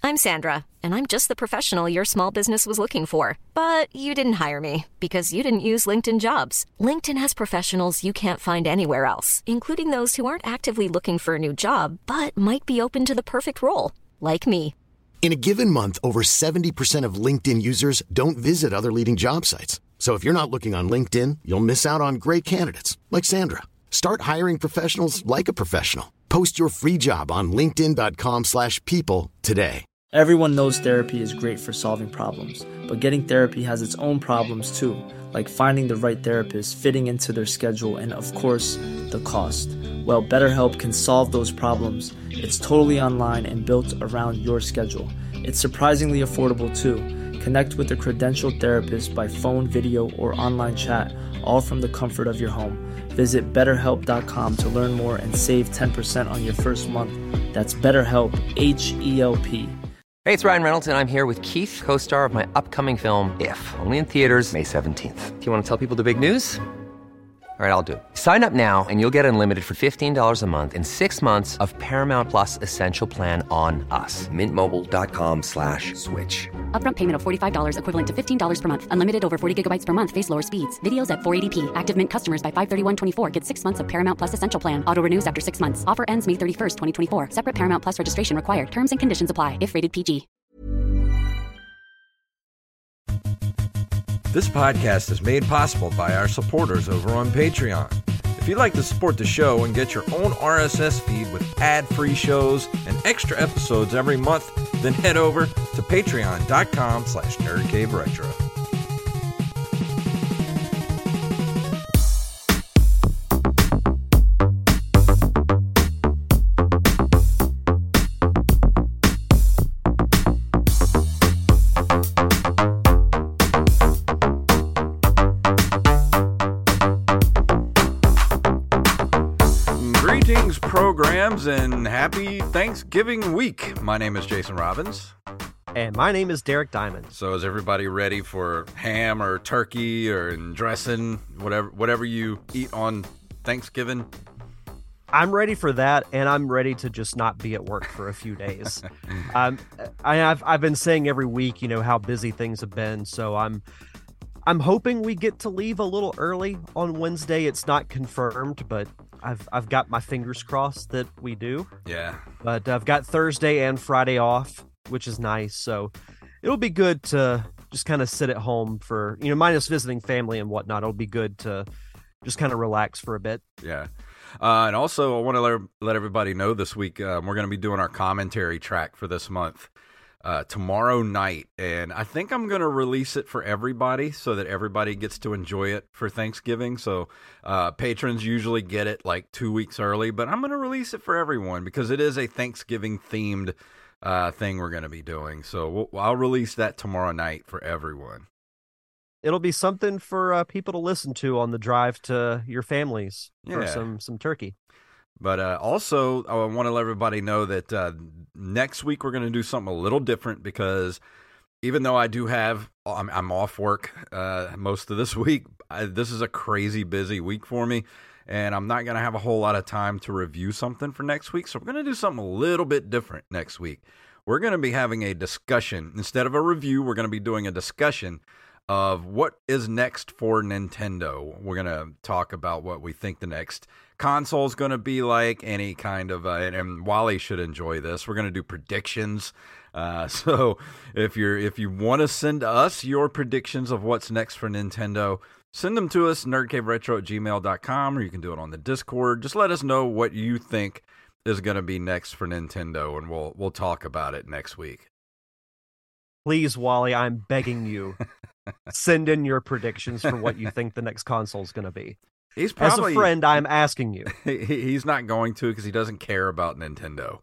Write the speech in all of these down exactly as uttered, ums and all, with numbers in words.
I'm Sandra, and I'm just the professional your small business was looking for. But you didn't hire me because you didn't use LinkedIn Jobs. LinkedIn has professionals you can't find anywhere else, including those who aren't actively looking for a new job, but might be open to the perfect role, like me. In a given month, over seventy percent of LinkedIn users don't visit other leading job sites. So if you're not looking on LinkedIn, you'll miss out on great candidates like Sandra. Start hiring professionals like a professional. Post your free job on linkedin dot com slash people today. Everyone knows therapy is great for solving problems, but getting therapy has its own problems too, like finding the right therapist, fitting into their schedule, and of course, the cost. Well, BetterHelp can solve those problems. It's totally online and built around your schedule. It's surprisingly affordable too. Connect with a credentialed therapist by phone, video, or online chat, all from the comfort of your home. Visit better help dot com to learn more and save ten percent on your first month. That's BetterHelp, H E L P. Hey, it's Ryan Reynolds, and I'm here with Keith, co-star of my upcoming film, If, only in theaters May seventeenth. Do you want to tell people the big news? All right, I'll do it. Sign up now and you'll get unlimited for fifteen dollars a month and six months of Paramount Plus Essential Plan on us. Mint Mobile dot com slash switch. Upfront payment of forty-five dollars equivalent to fifteen dollars per month. Unlimited over forty gigabytes per month. Face lower speeds. Videos at four eighty p. Active Mint customers by five thirty-one twenty-four get six months of Paramount Plus Essential Plan. Auto renews after six months. Offer ends May thirty-first, twenty twenty-four. Separate Paramount Plus registration required. Terms and conditions apply if rated P G. This podcast is made possible by our supporters over on Patreon. If you'd like to support the show and get your own R S S feed with ad-free shows and extra episodes every month, then head over to patreon dot com slash nerd cave retro. Programs and happy Thanksgiving week. My name is Jason Robbins. And my name is Derek Diamond. So is everybody ready for ham or turkey or dressing, whatever whatever you eat on Thanksgiving? I'm ready for that, and I'm ready to just not be at work for a few days. um, I, I've I've been saying every week, you know, how busy things have been, so I'm I'm hoping we get to leave a little early on Wednesday. It's not confirmed, but I've I've got my fingers crossed that we do. Yeah. But I've got Thursday and Friday off, which is nice. So it'll be good to just kind of sit at home for, you know, minus visiting family and whatnot. It'll be good to just kind of relax for a bit. Yeah. Uh, and also, I want to let, let everybody know this week, um, we're going to be doing our commentary track for this month. Uh, tomorrow night, and I think I'm going to release it for everybody so that everybody gets to enjoy it for Thanksgiving. So uh, patrons usually get it like two weeks early, but I'm going to release it for everyone because it is a Thanksgiving themed uh, thing we're going to be doing. So we'll, I'll release that tomorrow night for everyone. It'll be something for uh, people to listen to on the drive to your families for Yeah. some some turkey. But uh, also, I want to let everybody know that uh, next week we're going to do something a little different because even though I do have, I'm, I'm off work uh, most of this week, I, this is a crazy busy week for me, and I'm not going to have a whole lot of time to review something for next week. So we're going to do something a little bit different next week. We're going to be having a discussion. Instead of a review, we're going to be doing a discussion of what is next for Nintendo. We're going to talk about what we think the next console is going to be like, any kind of, uh, and, and Wally should enjoy this. We're going to do predictions. Uh, so if you're if you want to send us your predictions of what's next for Nintendo, send them to us, nerdcaveretro at gmail dot com, or you can do it on the Discord. Just let us know what you think is going to be next for Nintendo, and we'll we'll talk about it next week. Please, Wally, I'm begging you, send in your predictions for what you think the next console is going to be. He's probably, As a friend, I'm asking you. He, he's not going to because he doesn't care about Nintendo.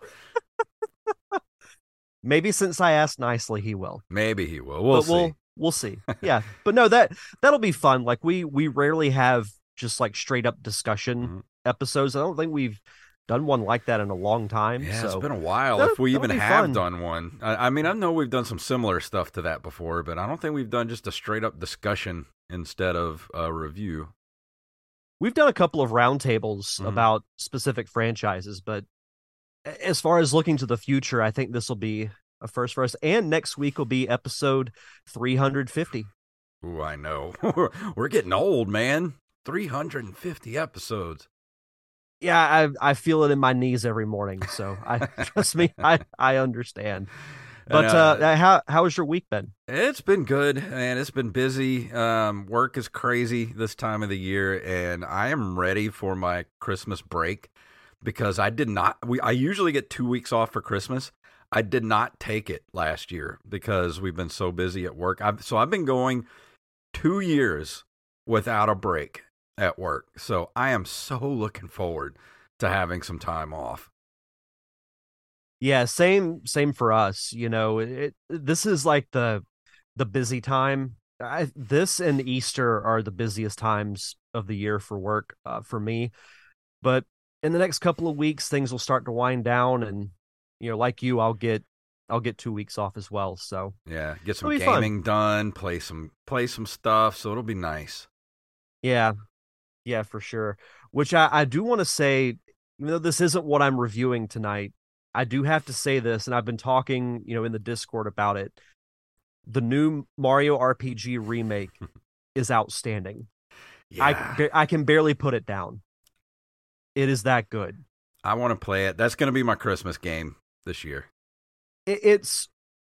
Maybe since I asked nicely, he will. Maybe he will. We'll but see. We'll, we'll see. Yeah, but no, that that'll be fun. Like we we rarely have just like straight up discussion Mm-hmm. episodes. I don't think we've done one like that in a long time. Yeah, so it's been a while that- if we even that'll be have fun. done one. I, I mean, I know we've done some similar stuff to that before, but I don't think we've done just a straight up discussion instead of a review. We've done a couple of roundtables Mhm. about specific franchises, but as far as looking to the future, I think this will be a first for us. And next week will be episode three hundred fifty. Ooh, I know. We're getting old, man. three hundred fifty episodes. Yeah, I I feel it in my knees every morning. So I trust me, I I understand. But and, uh, uh, how how has your week been? It's been good, and it's been busy. Um, work is crazy this time of the year, and I am ready for my Christmas break because I did not. We I usually get two weeks off for Christmas. I did not take it last year because we've been so busy at work. I've, so I've been going two years without a break at work. So I am so looking forward to having some time off. Yeah, same same for us. You know, it, this is like the the busy time. I, this and Easter are the busiest times of the year for work uh, for me. But in the next couple of weeks, things will start to wind down, and you know, like you, I'll get I'll get two weeks off as well. So yeah, get some gaming fun. done, play some play some stuff. So it'll be nice. Yeah, yeah, for sure. Which I, I do want to say, even though this isn't what I'm reviewing tonight, I do have to say this, and I've been talking, you know, in the Discord about it. The new Mario R P G remake is outstanding. Yeah. I I can barely put it down. It is that good. I want to play it. That's going to be my Christmas game this year. It, it's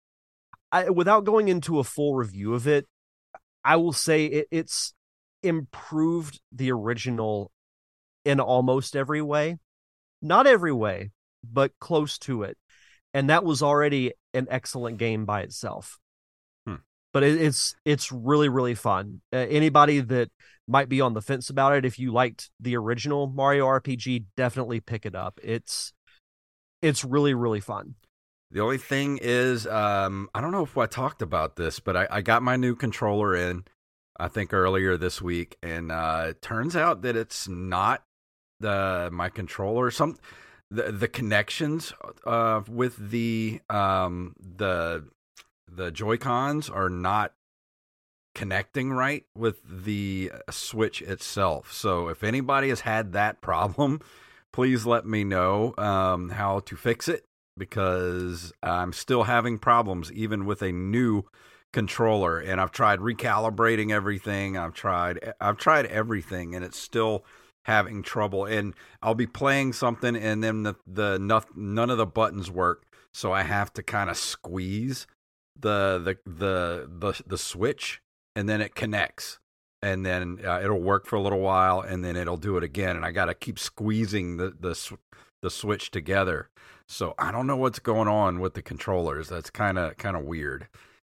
I without going into a full review of it, I will say it, it's improved the original in almost every way. Not every way, but close to it. And that was already an excellent game by itself. Hmm. But it, it's it's really, really fun. Uh, anybody that might be on the fence about it, if you liked the original Mario R P G, definitely pick it up. It's it's really, really fun. The only thing is, um, I don't know if I talked about this, but I, I got my new controller in, I think earlier this week, and uh, it turns out that it's not the my controller. Some the the connections uh, with the um, the the Joy-Cons are not connecting right with the Switch itself. So if anybody has had that problem, please let me know um, how to fix it, because I'm still having problems even with a new controller, and I've tried recalibrating everything. I've tried I've tried everything, and it's still having trouble. And I'll be playing something, and then the the none of the buttons work, so I have to kind of squeeze the the the the the Switch, and then it connects, and then uh, it'll work for a little while, and then it'll do it again, and I got to keep squeezing the the the Switch together. So I don't know what's going on with the controllers. That's kind of kind of weird.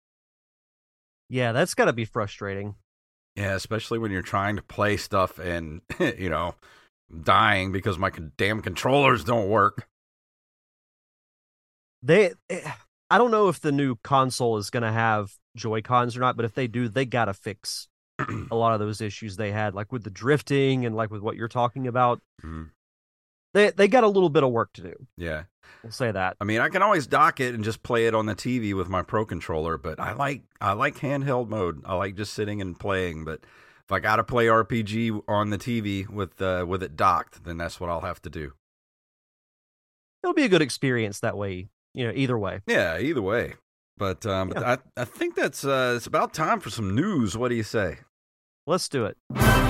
Yeah, that's got to be frustrating. Yeah, especially when you're trying to play stuff and, you know, dying because my damn controllers don't work. They, I don't know if the new console is going to have Joy-Cons or not, but if they do, they got to fix a lot of those issues they had, like with the drifting and like with what you're talking about. Mm-hmm. They they got a little bit of work to do. Yeah. We'll say that. I mean, I can always dock it and just play it on the T V with my Pro Controller, but I like I like handheld mode. I like just sitting and playing, but if I got to play R P G on the T V with uh, with it docked, then that's what I'll have to do. It'll be a good experience that way, you know, either way. Yeah, either way. But um, yeah. I, I think that's uh, it's about time for some news. What do you say? Let's do it.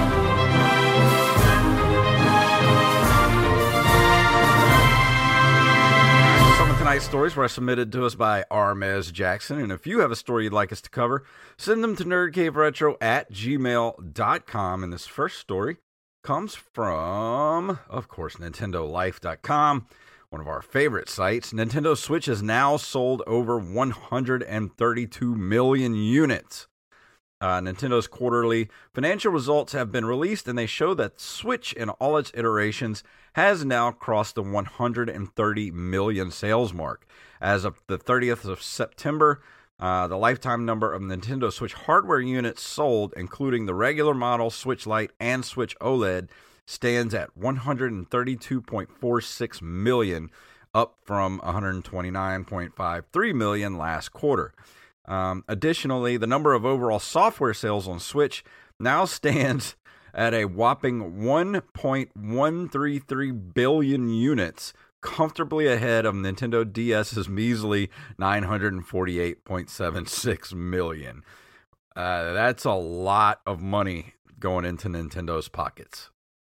Tonight's stories were submitted to us by Armez Jackson, and if you have a story you'd like us to cover, send them to nerdcaveretro at gmail dot com. And this first story comes from, of course, Nintendo Life dot com, one of our favorite sites. Nintendo Switch has now sold over one hundred thirty-two million units. Uh, Nintendo's quarterly financial results have been released, and they show that Switch in all its iterations has now crossed the one hundred thirty million sales mark. As of the thirtieth of September, uh, the lifetime number of Nintendo Switch hardware units sold, including the regular model, Switch Lite, and Switch OLED, stands at one hundred thirty-two point four six million, up from one hundred twenty-nine point five three million last quarter. Um, additionally, the number of overall software sales on Switch now stands at a whopping one point one three three billion units, comfortably ahead of Nintendo DS's measly nine hundred forty-eight point seven six million. Uh, that's a lot of money going into Nintendo's pockets.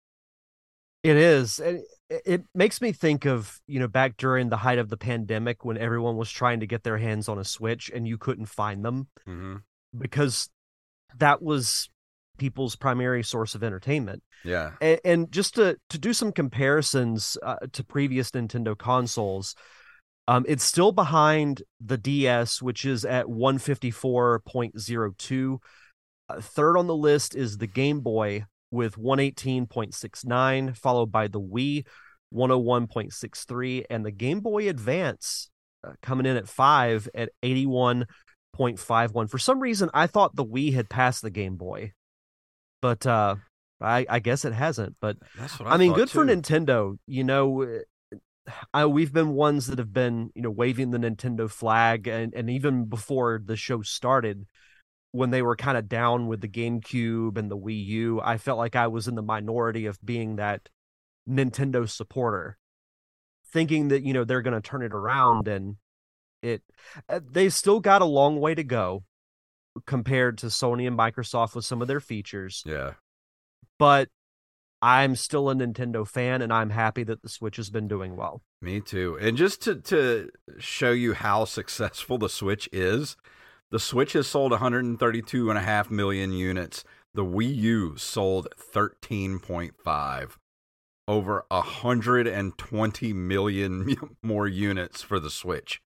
It is. It, it makes me think of, you know, back during the height of the pandemic when everyone was trying to get their hands on a Switch and you couldn't find them mm-hmm. because that was people's primary source of entertainment. Yeah. And, and just to, to do some comparisons uh, to previous Nintendo consoles, um, it's still behind the D S, which is at one fifty-four point oh two. Uh, third on the list is the Game Boy with one eighteen point six nine, followed by the Wii, one oh one point six three, and the Game Boy Advance uh, coming in at five at eighty-one point five one. For some reason, I thought the Wii had passed the Game Boy, but uh, I, I guess it hasn't. But That's what I, I mean, thought good too. for Nintendo. You know, I, we've been ones that have been, you know, waving the Nintendo flag, and, and even before the show started, when they were kind of down with the GameCube and the Wii U, I felt like I was in the minority of being that Nintendo supporter, thinking that, you know, they're going to turn it around, and it, they still got a long way to go compared to Sony and Microsoft with some of their features. Yeah. But I'm still a Nintendo fan, and I'm happy that the Switch has been doing well. Me too. And just to, to show you how successful the Switch is, the Switch has sold one hundred thirty-two point five million units. The Wii U sold thirteen point five. Over one hundred twenty million more units for the Switch.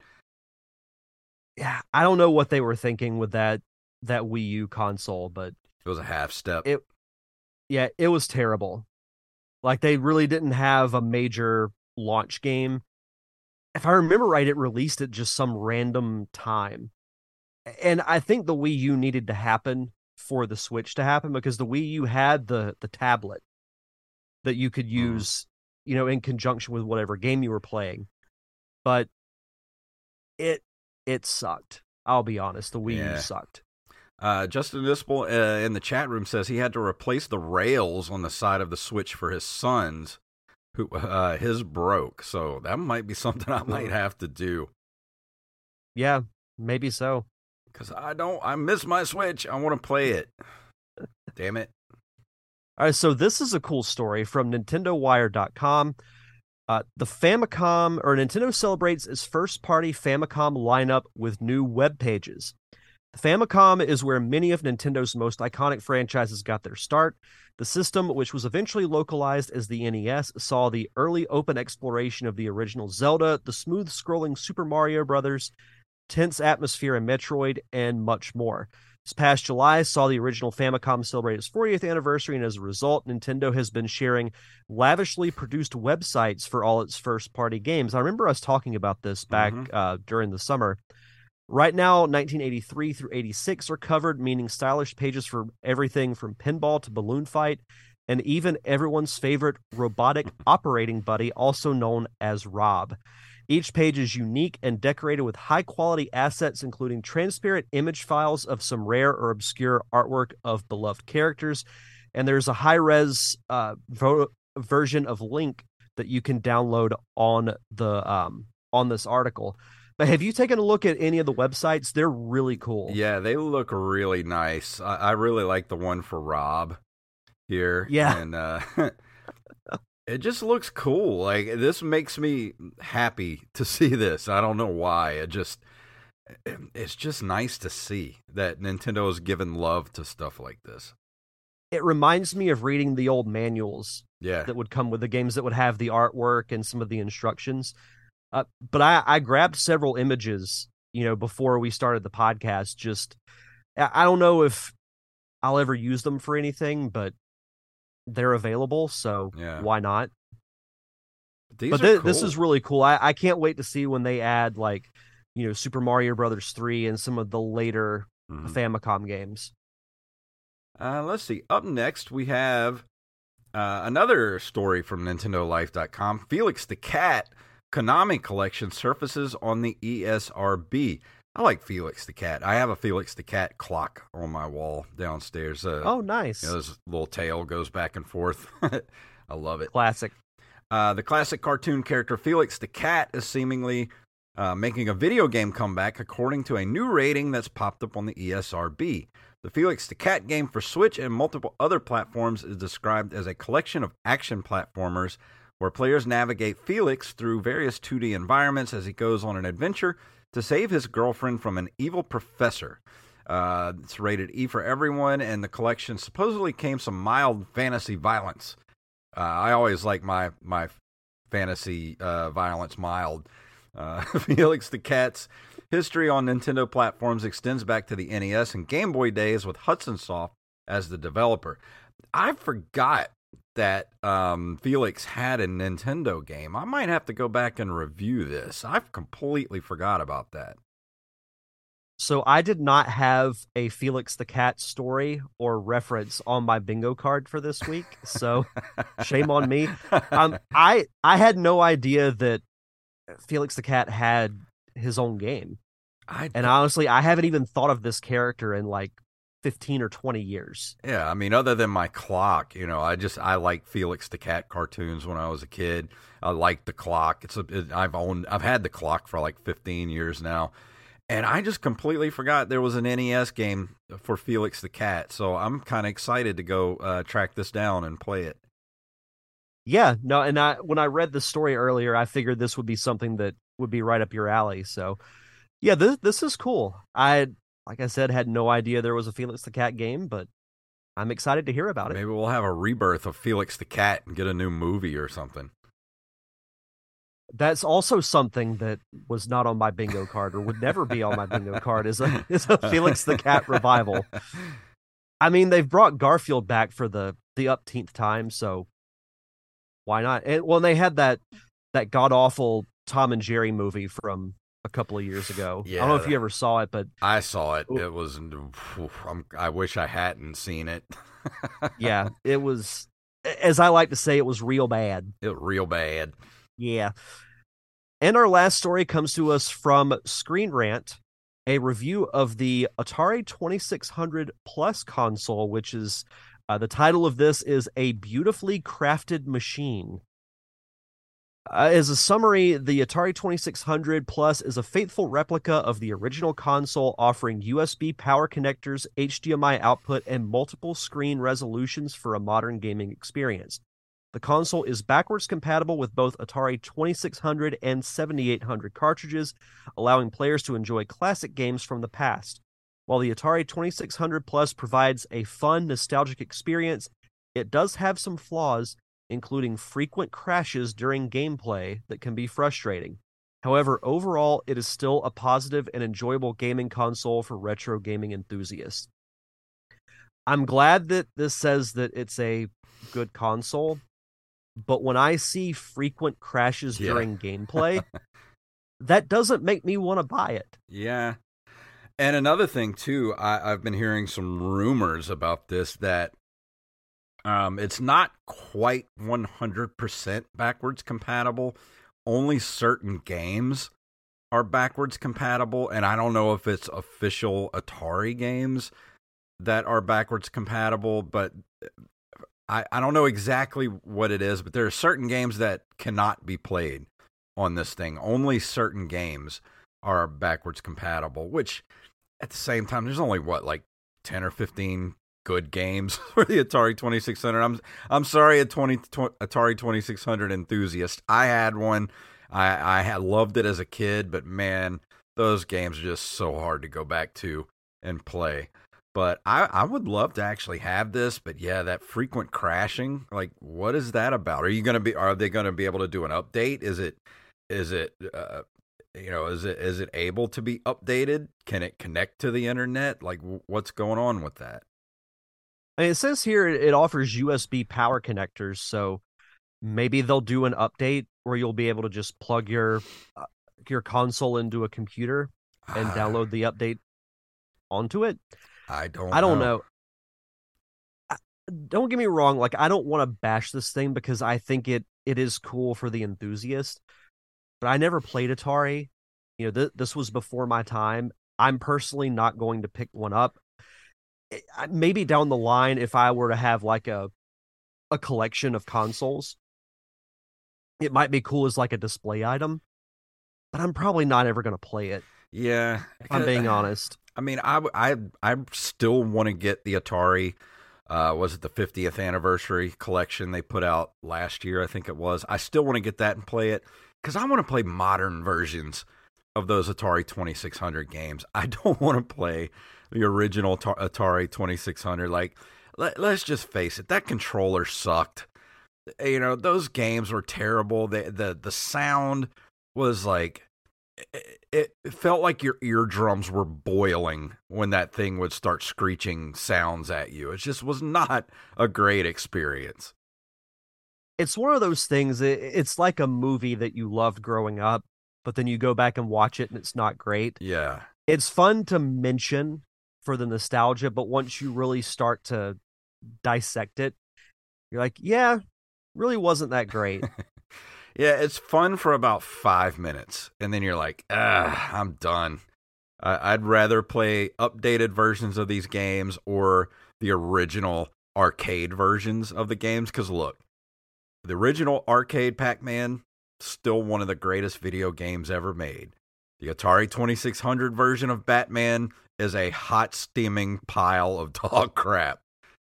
Yeah, I don't know what they were thinking with that that Wii U console, but it was a half step. It, yeah, it was terrible. Like, they really didn't have a major launch game. If I remember right, it released at just some random time. And I think the Wii U needed to happen for the Switch to happen, because the Wii U had the the tablet that you could use, mm. you know, in conjunction with whatever game you were playing. But it it sucked. I'll be honest. The Wii yeah. U sucked. Uh, Justin Dispel uh, in the chat room says he had to replace the rails on the side of the Switch for his sons, who uh, his broke. So that might be something I might have to do. Yeah, maybe so. Because I don't, I miss my Switch. I want to play it. Damn it. All right, so this is a cool story from Nintendo Wire dot com. Uh, the Famicom, or Nintendo celebrates its first-party Famicom lineup with new web pages. The Famicom is where many of Nintendo's most iconic franchises got their start. The system, which was eventually localized as the N E S, saw the early open exploration of the original Zelda, the smooth-scrolling Super Mario Brothers, tense atmosphere in Metroid, and much more. This past July saw the original Famicom celebrate its fortieth anniversary, and as a result, Nintendo has been sharing lavishly produced websites for all its first-party games. I remember us talking about this back mm-hmm. uh, during the summer. Right now, nineteen eighty-three through eighty-six are covered, meaning stylish pages for everything from pinball to balloon fight, and even everyone's favorite robotic operating buddy, also known as Rob. Each page is unique and decorated with high-quality assets, including transparent image files of some rare or obscure artwork of beloved characters. And there's a high-res uh, vo- version of Link that you can download on the um, on this article. But have you taken a look at any of the websites? They're really cool. Yeah, they look really nice. I, I really like the one for Rob here. Yeah. And uh, it just looks cool. Like, this makes me happy to see this. I don't know why. It just, it's just nice to see that Nintendo has given love to stuff like this. It reminds me of reading the old manuals yeah. that would come with the games that would have the artwork and some of the instructions. Uh, but I, I grabbed several images, you know, before we started the podcast. Just, I don't know if I'll ever use them for anything, but they're available, so yeah. why not? These but are th- cool. This is really cool. I, I can't wait to see when they add, like, you know, Super Mario Brothers three and some of the later mm-hmm. Famicom games. Uh, let's see. Up next, we have uh, another story from Nintendo Life dot com. Felix the Cat Konami collection surfaces on the E S R B. I like Felix the Cat. I have a Felix the Cat clock on my wall downstairs. Uh, oh, nice. You know, his little tail goes back and forth. I love it. Classic. Uh, the classic cartoon character Felix the Cat is seemingly uh, making a video game comeback, according to a new rating that's popped up on the E S R B. The Felix the Cat game for Switch and multiple other platforms is described as a collection of action platformers where players navigate Felix through various two D environments as he goes on an adventure to save his girlfriend from an evil professor. Uh, it's rated E for everyone, and the collection supposedly came some mild fantasy violence. Uh, I always like my my fantasy uh, violence mild. Uh, Felix the Cat's history on Nintendo platforms extends back to the N E S and Game Boy days with Hudson Soft as the developer. I forgot that um, Felix had a Nintendo game. I might have to go back and review this. I've completely forgot about that. So I did not have a Felix the Cat story or reference on my bingo card for this week, so shame on me. Um, I I had no idea that Felix the Cat had his own game, I, and honestly, I haven't even thought of this character in like fifteen or twenty years. Yeah, I mean, other than my clock, you know, I just I like Felix the Cat cartoons when I was a kid. I like the clock. It's a it, I've owned I've had the clock for like fifteen years now. And I just completely forgot there was an N E S game for Felix the Cat, so I'm kind of excited to go uh, track this down and play it. Yeah, no, and I when I read the story earlier, I figured this would be something that would be right up your alley. So, yeah, this this is cool. I, like I said, had no idea there was a Felix the Cat game, but I'm excited to hear about it. Maybe we'll have a rebirth of Felix the Cat and get a new movie or something. That's also something that was not on my bingo card or would never be on my bingo card is a is a Felix the Cat revival. I mean, they've brought Garfield back for the the upteenth time, so why not? And well, they had that that god awful Tom and Jerry movie from a couple of years ago. Yeah, I don't know if you ever saw it, but I saw it. It was. I'm, I wish I hadn't seen it. yeah, it was. As I like to say, it was real bad. It real bad. Yeah. And our last story comes to us from Screen Rant, a review of the Atari twenty-six hundred Plus console, which is uh, the title of this is A Beautifully Crafted Machine. Uh, as a summary, the Atari twenty-six hundred Plus is a faithful replica of the original console, offering U S B power connectors, H D M I output, and multiple screen resolutions for a modern gaming experience. The console is backwards compatible with both Atari twenty-six hundred and seventy-eight hundred cartridges, allowing players to enjoy classic games from the past. While the Atari twenty-six hundred Plus provides a fun, nostalgic experience, it does have some flaws, including frequent crashes during gameplay that can be frustrating. However, overall, it is still a positive and enjoyable gaming console for retro gaming enthusiasts. I'm glad that this says that it's a good console, but when I see frequent crashes yeah. during gameplay, that doesn't make me want to buy it. Yeah. And another thing, too, I, I've been hearing some rumors about this, that um, it's not quite one hundred percent backwards compatible. Only certain games are backwards compatible, and I don't know if it's official Atari games that are backwards compatible, but I, I don't know exactly what it is, but there are certain games that cannot be played on this thing. Only certain games are backwards compatible, which at the same time, there's only, what, like ten or fifteen good games for the Atari twenty-six hundred. I'm I'm sorry, a twenty, Atari twenty-six hundred enthusiast. I had one. I, I had loved it as a kid, but man, those games are just so hard to go back to and play. But I, I would love to actually have this, but yeah, that frequent crashing, like, what is that about? Are you going to be, are they going to be able to do an update? Is it, is it, uh, you know, is it, is it able to be updated? Can it connect to the internet? Like, what's going on with that? I mean, it says here it offers U S B power connectors, so maybe they'll do an update where you'll be able to just plug your, uh, your console into a computer and uh, download the update onto it. I don't I don't know. know. I, don't get me wrong. Like, I don't want to bash this thing because I think it, it is cool for the enthusiast, but I never played Atari. You know, th- this was before my time. I'm personally not going to pick one up. It, maybe down the line, if I were to have like a, a collection of consoles, it might be cool as like a display item, but I'm probably not ever going to play it. Yeah. If I'm being honest. I mean, I, I, I still want to get the Atari, uh, was it the fiftieth anniversary collection they put out last year? I think it was. I still want to get that and play it because I want to play modern versions of those Atari twenty-six hundred games. I don't want to play the original Atari twenty-six hundred. Like, let, let's just face it, that controller sucked. You know, those games were terrible. The the the sound was like, it, it felt like your eardrums were boiling when that thing would start screeching sounds at you. It just was not a great experience. It's one of those things, it, it's like a movie that you loved growing up, but then you go back and watch it and it's not great. Yeah. It's fun to mention for the nostalgia, but once you really start to dissect it, you're like, yeah, really wasn't that great. Yeah, it's fun for about five minutes, and then you're like, ah, I'm done. Uh, I'd rather play updated versions of these games or the original arcade versions of the games, because look, the original arcade Pac-Man, still one of the greatest video games ever made. The Atari twenty-six hundred version of Batman is a hot, steaming pile of dog crap.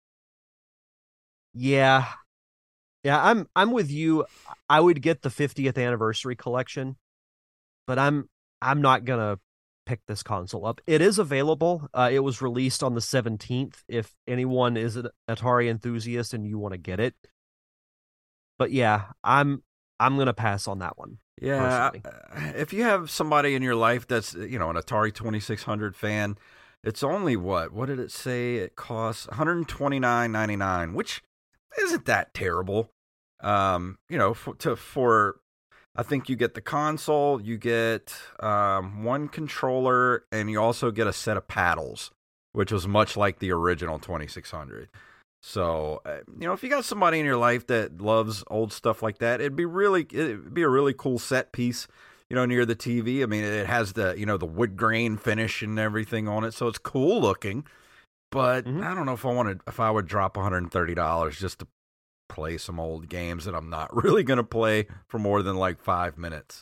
Yeah. Yeah, I'm I'm with you. I would get the fiftieth anniversary collection, but I'm I'm not gonna pick this console up. It is available. Uh, it was released on the seventeenth. If anyone is an Atari enthusiast and you want to get it, but yeah, I'm I'm gonna pass on that one. Yeah, personally. If you have somebody in your life that's, you know, an Atari twenty-six hundred fan, it's only what? What did it say? It costs one hundred twenty-nine ninety-nine, which isn't that terrible. Um, you know, for, to for I think you get the console, you get um, one controller, and you also get a set of paddles, which was much like the original twenty-six hundred. So, uh, you know, if you got somebody in your life that loves old stuff like that, it'd be really, it'd be a really cool set piece, you know, near the T V. I mean, it has the, you know, the wood grain finish and everything on it, so it's cool looking. But mm-hmm. I don't know if I wanted, if I would drop one hundred thirty dollars just to play some old games that I'm not really going to play for more than like five minutes.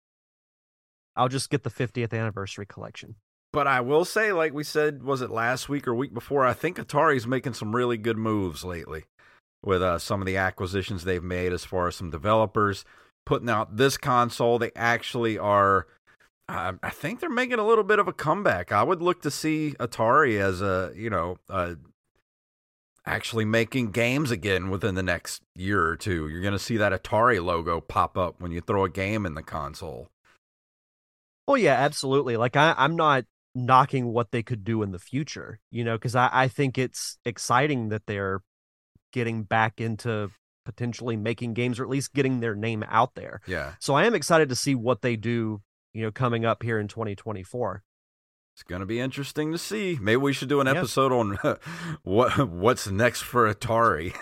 I'll just get the fiftieth anniversary collection. But I will say, like we said, was it last week or week before, I think Atari's making some really good moves lately with uh, some of the acquisitions they've made as far as some developers putting out this console. They actually are, uh, I think they're making a little bit of a comeback. I would look to see Atari as a, you know, uh, actually making games again within the next year or two. You're going to see that Atari logo pop up when you throw a game in the console. Oh, yeah, absolutely. Like, I, I'm not knocking what they could do in the future, you know, because I, I think it's exciting that they're getting back into potentially making games, or at least getting their name out there. Yeah. So I am excited to see what they do, you know, coming up here in twenty twenty-four. It's going to be interesting to see. Maybe we should do an yeah. episode on uh, what what's next for Atari.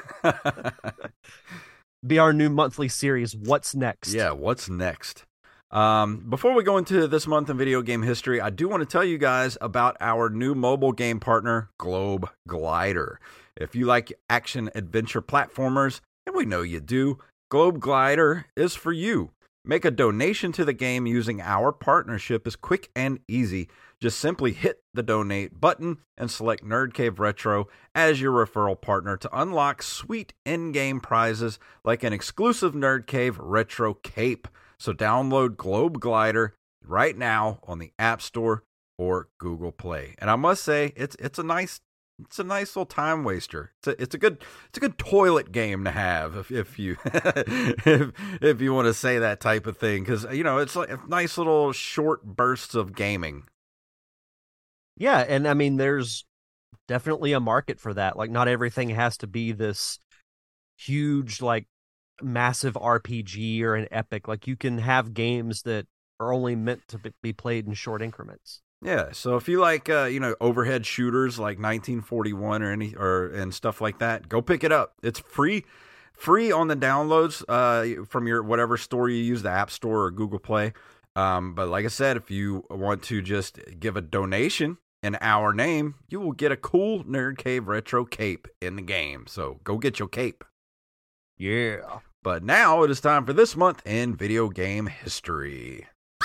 Be our new monthly series, What's Next? Yeah, what's next? Um, before we go into this month in video game history, I do want to tell you guys about our new mobile game partner, Globe Glider. If you like action-adventure platformers, and we know you do, Globe Glider is for you. Make a donation to the game using our partnership is quick and easy. Just simply hit the donate button and select Nerd Cave Retro as your referral partner to unlock sweet in-game prizes like an exclusive Nerd Cave Retro cape. So download Globe Glider right now on the App Store or Google Play. And I must say, it's it's a nice it's a nice little time waster. It's a, it's a good it's a good toilet game to have if if you if if you want to say that type of thing, because you know it's like nice little short bursts of gaming. Yeah, and I mean, there's definitely a market for that. Like, not everything has to be this huge, like, massive R P G or an epic. Like, you can have games that are only meant to be played in short increments. Yeah, so if you like, uh, you know, overhead shooters like nineteen forty-one or any or and stuff like that, go pick it up. It's free, free on the downloads uh, from your whatever store you use, the App Store or Google Play. Um, but like I said, if you want to just give a donation in our name, you will get a cool Nerd Cave Retro cape in the game. So go get your cape. Yeah. But now it is time for This Month in Video Game History.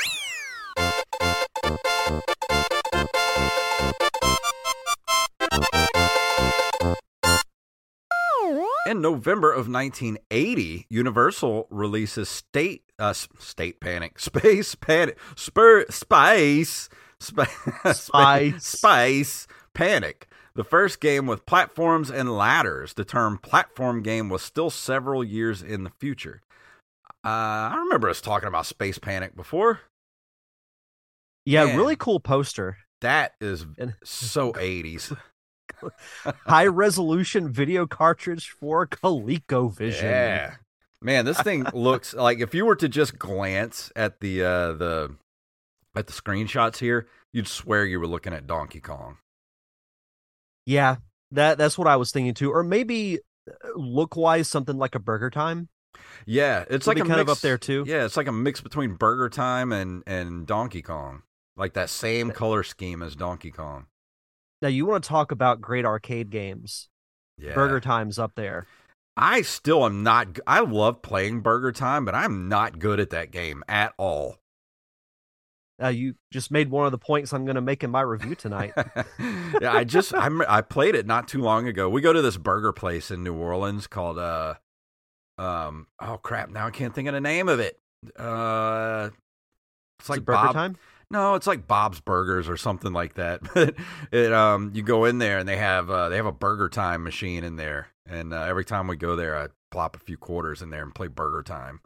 In November of nineteen eighty, Universal releases State uh, State Panic, Space Panic, Spur, Spice, Sp- Spice, Spice Panic, the first game with platforms and ladders. The term platform game was still several years in the future. Uh, I remember us talking about Space Panic before. Yeah, Man, really cool poster. That is so eighties. High resolution video cartridge for ColecoVision. Yeah, man, this thing looks like, if you were to just glance at the uh, the at the screenshots here, you'd swear you were looking at Donkey Kong. Yeah, that that's what I was thinking too. Or maybe look wise, something like a Burger Time. Yeah, it's It'll like a kind mix, of up there too. Yeah, it's like a mix between Burger Time and and Donkey Kong, like that same color scheme as Donkey Kong. Now, you want to talk about great arcade games. Yeah. Burger Time's up there. I still am not, I love playing Burger Time, but I'm not good at that game at all. Uh, you just made one of the points I'm going to make in my review tonight. Yeah, I just, I'm, I played it not too long ago. We go to this burger place in New Orleans called, uh, um, oh crap, now I can't think of the name of it. Uh, it's like Is it Burger Bob, Time? No, it's like Bob's Burgers or something like that. But it, um, you go in there and they have, uh, they have a Burger Time machine in there, and uh, every time we go there, I plop a few quarters in there and play Burger Time.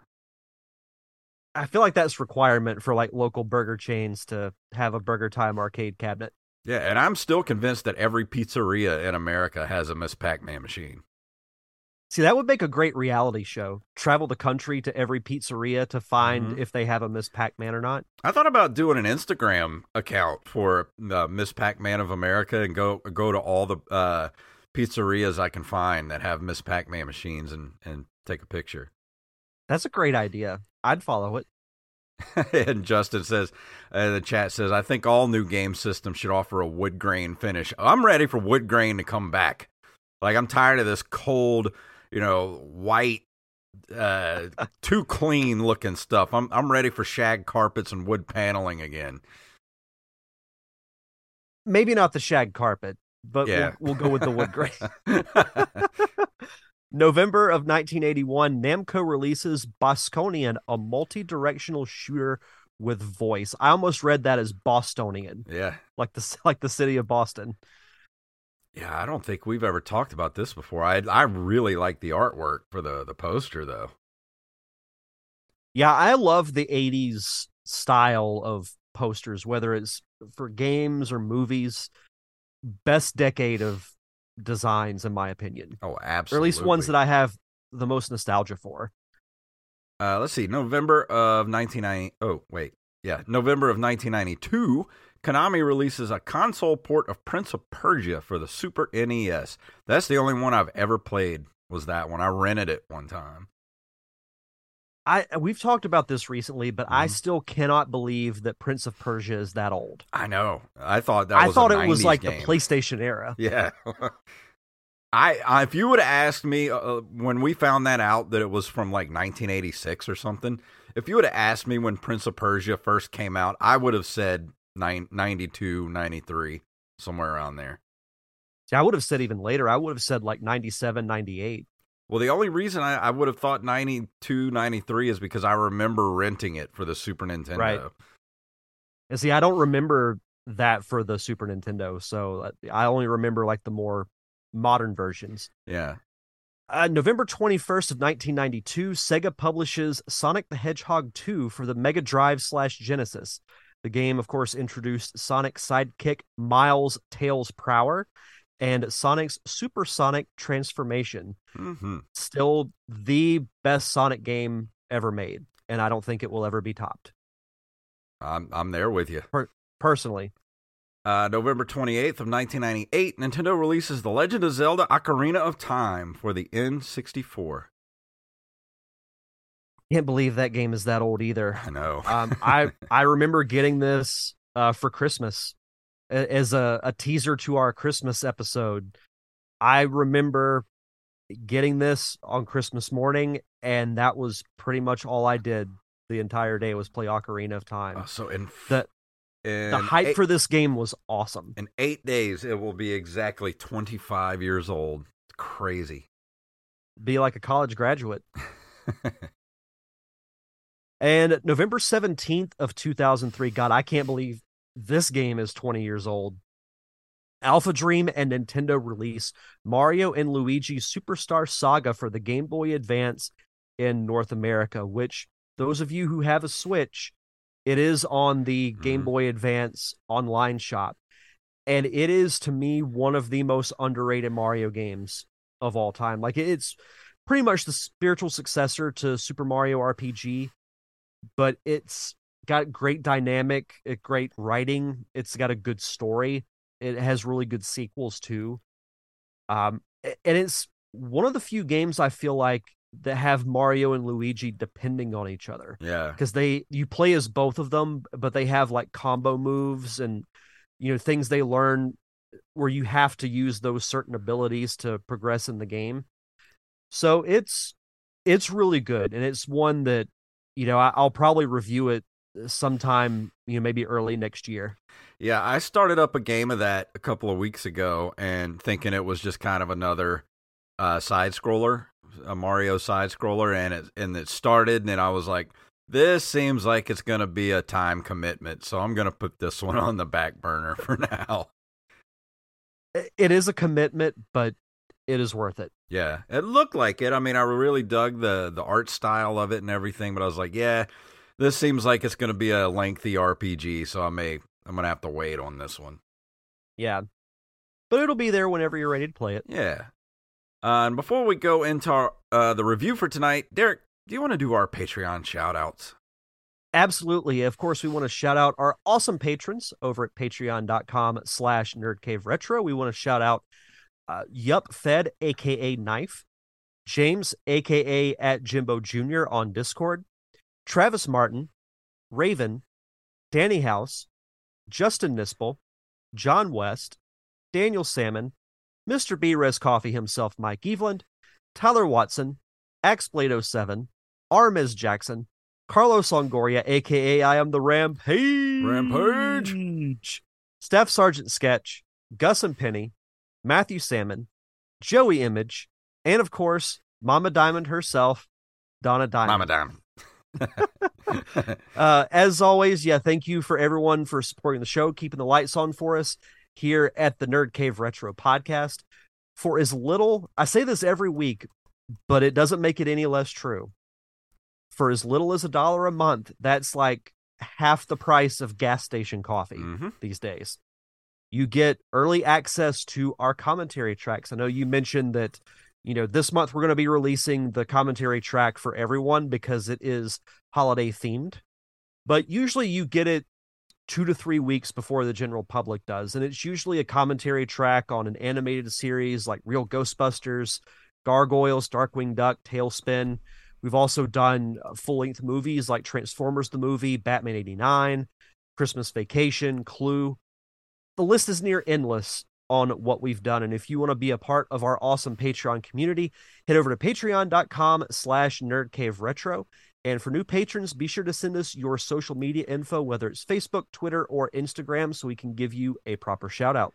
I feel like that's requirement for like local burger chains to have a Burger Time arcade cabinet. Yeah, and I'm still convinced that every pizzeria in America has a Miss Pac-Man machine. See, that would make a great reality show. Travel the country to every pizzeria to find Mm-hmm. if they have a Miss Pac-Man or not. I thought about doing an Instagram account for uh, Miss Pac-Man of America and go go to all the uh, pizzerias I can find that have Miss Pac-Man machines and, and take a picture. That's a great idea. I'd follow it. And Justin says, uh, the chat says, I think all new game systems should offer a wood grain finish. I'm ready for wood grain to come back. Like, I'm tired of this cold, you know, white, uh, too clean looking stuff. I'm I'm ready for shag carpets and wood paneling again. Maybe not the shag carpet, but Yeah. we'll, we'll go with the wood grain. November of nineteen eighty-one, Namco releases Bosconian, a multi-directional shooter with voice. I almost read that as Bostonian, Yeah. like the like the city of Boston. Yeah, I don't think we've ever talked about this before. I I really like the artwork for the, the poster, though. Yeah, I love the eighties style of posters, whether it's for games or movies. Best decade of designs, in my opinion. Oh, absolutely. Or at least ones that I have the most nostalgia for. Uh, let's see, November of nineteen ninety. Oh, wait. Yeah, November of nineteen ninety-two, Konami releases a console port of Prince of Persia for the Super N E S. That's the only one I've ever played, was that one. I rented it one time. I we've talked about this recently, but Mm-hmm. I still cannot believe that Prince of Persia is that old. I know. I thought that I was thought a it was nineties like game. the PlayStation era. Yeah. I, I if you would have asked me uh, when we found that out that it was from like nineteen eighty-six or something, if you would have asked me when Prince of Persia first came out, I would have said nine, ninety-two, ninety-three, somewhere around there. See, I would have said even later. I would have said like ninety-seven, ninety-eight. Well, the only reason I, I would have thought ninety-two, ninety-three is because I remember renting it for the Super Nintendo. Right. And see, I don't remember that for the Super Nintendo, so I only remember like the more modern versions. Yeah. Uh, November twenty-first of nineteen ninety-two, Sega publishes Sonic the Hedgehog two for the Mega Drive slash Genesis. The game, of course, introduced Sonic's sidekick Miles Tails Prower and Sonic's Supersonic Transformation. Mm-hmm. Still the best Sonic game ever made, and I don't think it will ever be topped. I'm I'm there with you. Per- personally. Uh, November twenty-eighth of nineteen ninety-eight, Nintendo releases The Legend of Zelda Ocarina of Time for the N sixty-four. Can't believe that game is that old either. I know. um, I I remember getting this uh, for Christmas a- as a, a teaser to our Christmas episode. I remember getting this on Christmas morning and that was pretty much all I did the entire day was play Ocarina of Time. Oh, so in the in the hype eight, for this game was awesome. In eight days, it will be exactly twenty-five years old. It's crazy. Be like a college graduate. And November seventeenth of two thousand three, God, I can't believe this game is twenty years old. Alpha Dream and Nintendo release Mario and Luigi Superstar Saga for the Game Boy Advance in North America, which those of you who have a Switch, it is on the mm-hmm. Game Boy Advance online shop. And it is, to me, one of the most underrated Mario games of all time. Like, it's pretty much the spiritual successor to Super Mario R P G, but it's got great dynamic, great writing. It's got a good story. It has really good sequels too. Um, and it's one of the few games I feel like that have Mario and Luigi depending on each other. Yeah. Because they, you play as both of them, but they have like combo moves and, you know, things they learn where you have to use those certain abilities to progress in the game. So it's, it's really good. And it's one that, you know, I, I'll probably review it sometime, you know, maybe early next year. Yeah, I started up a game of that a couple of weeks ago and thinking it was just kind of another uh, side scroller, a Mario side scroller, and it and it started, and I was like, this seems like it's going to be a time commitment, so I'm going to put this one on the back burner for now. It is a commitment, but it is worth it. Yeah, it looked like it. I mean, I really dug the the art style of it and everything, but I was like, yeah, this seems like it's going to be a lengthy R P G, so I may I'm going to have to wait on this one. Yeah. But it'll be there whenever you're ready to play it. Yeah. Uh, and before we go into our, uh, the review for tonight, Derek, do you want to do our Patreon shout-outs? Absolutely. Of course, we want to shout out our awesome patrons over at patreon.com slash nerdcaveretro. We want to shout out uh, Yup Fed, a k a. Knife, James, a k a at Jimbo Junior on Discord, Travis Martin, Raven, Danny House, Justin Nispel, John West, Daniel Salmon, Mister B. Res Coffee himself, Mike Eveland, Tyler Watson, Axblade oh seven, Armiz Jackson, Carlos Longoria, a k a. I am the Rampage, Rampage, Staff Sergeant Sketch, Gus and Penny, Matthew Salmon, Joey Image, and of course, Mama Diamond herself, Donna Diamond. Mama Diamond. uh, as always, yeah, thank you for everyone for supporting the show, keeping the lights on for us here at the Nerd Cave Retro Podcast. For as little, I say this every week, but it doesn't make it any less true. For as little as a dollar a month, that's like half the price of gas station coffee mm-hmm. these days. You get early access to our commentary tracks. I know you mentioned that, you know, this month we're going to be releasing the commentary track for everyone because it is holiday themed, but usually you get it two to three weeks before the general public does. And it's usually a commentary track on an animated series like Real Ghostbusters, Gargoyles, Darkwing Duck, Tailspin. We've also done full-length movies like Transformers the movie, Batman eighty-nine, Christmas Vacation, Clue. The list is near endless on what we've done. And if you want to be a part of our awesome Patreon community, head over to patreon.com slash nerdcaveretro. And for new patrons, be sure to send us your social media info, whether it's Facebook, Twitter, or Instagram, so we can give you a proper shout out.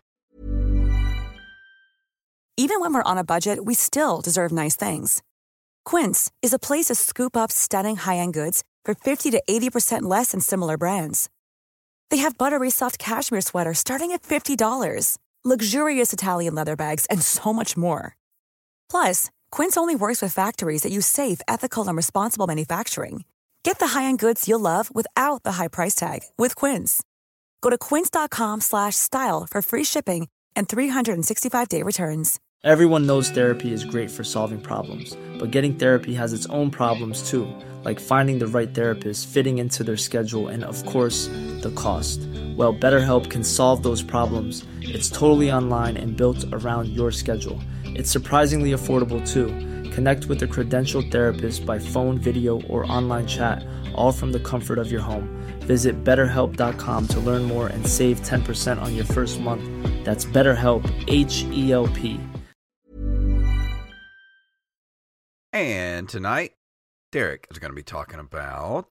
Even when we're on a budget, we still deserve nice things. Quince is a place to scoop up stunning high-end goods for fifty to eighty percent less than similar brands. They have buttery soft cashmere sweaters starting at fifty dollars, luxurious Italian leather bags, and so much more. Plus, Quince only works with factories that use safe, ethical, and responsible manufacturing. Get the high-end goods you'll love without the high price tag with Quince. Go to quince.com slash style for free shipping and three sixty-five day returns. Everyone knows therapy is great for solving problems, but getting therapy has its own problems too, like finding the right therapist, fitting into their schedule, and of course, the cost. Well, BetterHelp can solve those problems. It's totally online and built around your schedule. It's surprisingly affordable too. Connect with a credentialed therapist by phone, video, or online chat, all from the comfort of your home. Visit better help dot com to learn more and save ten percent on your first month. That's BetterHelp, H E L P. And tonight, Derek is going to be talking about...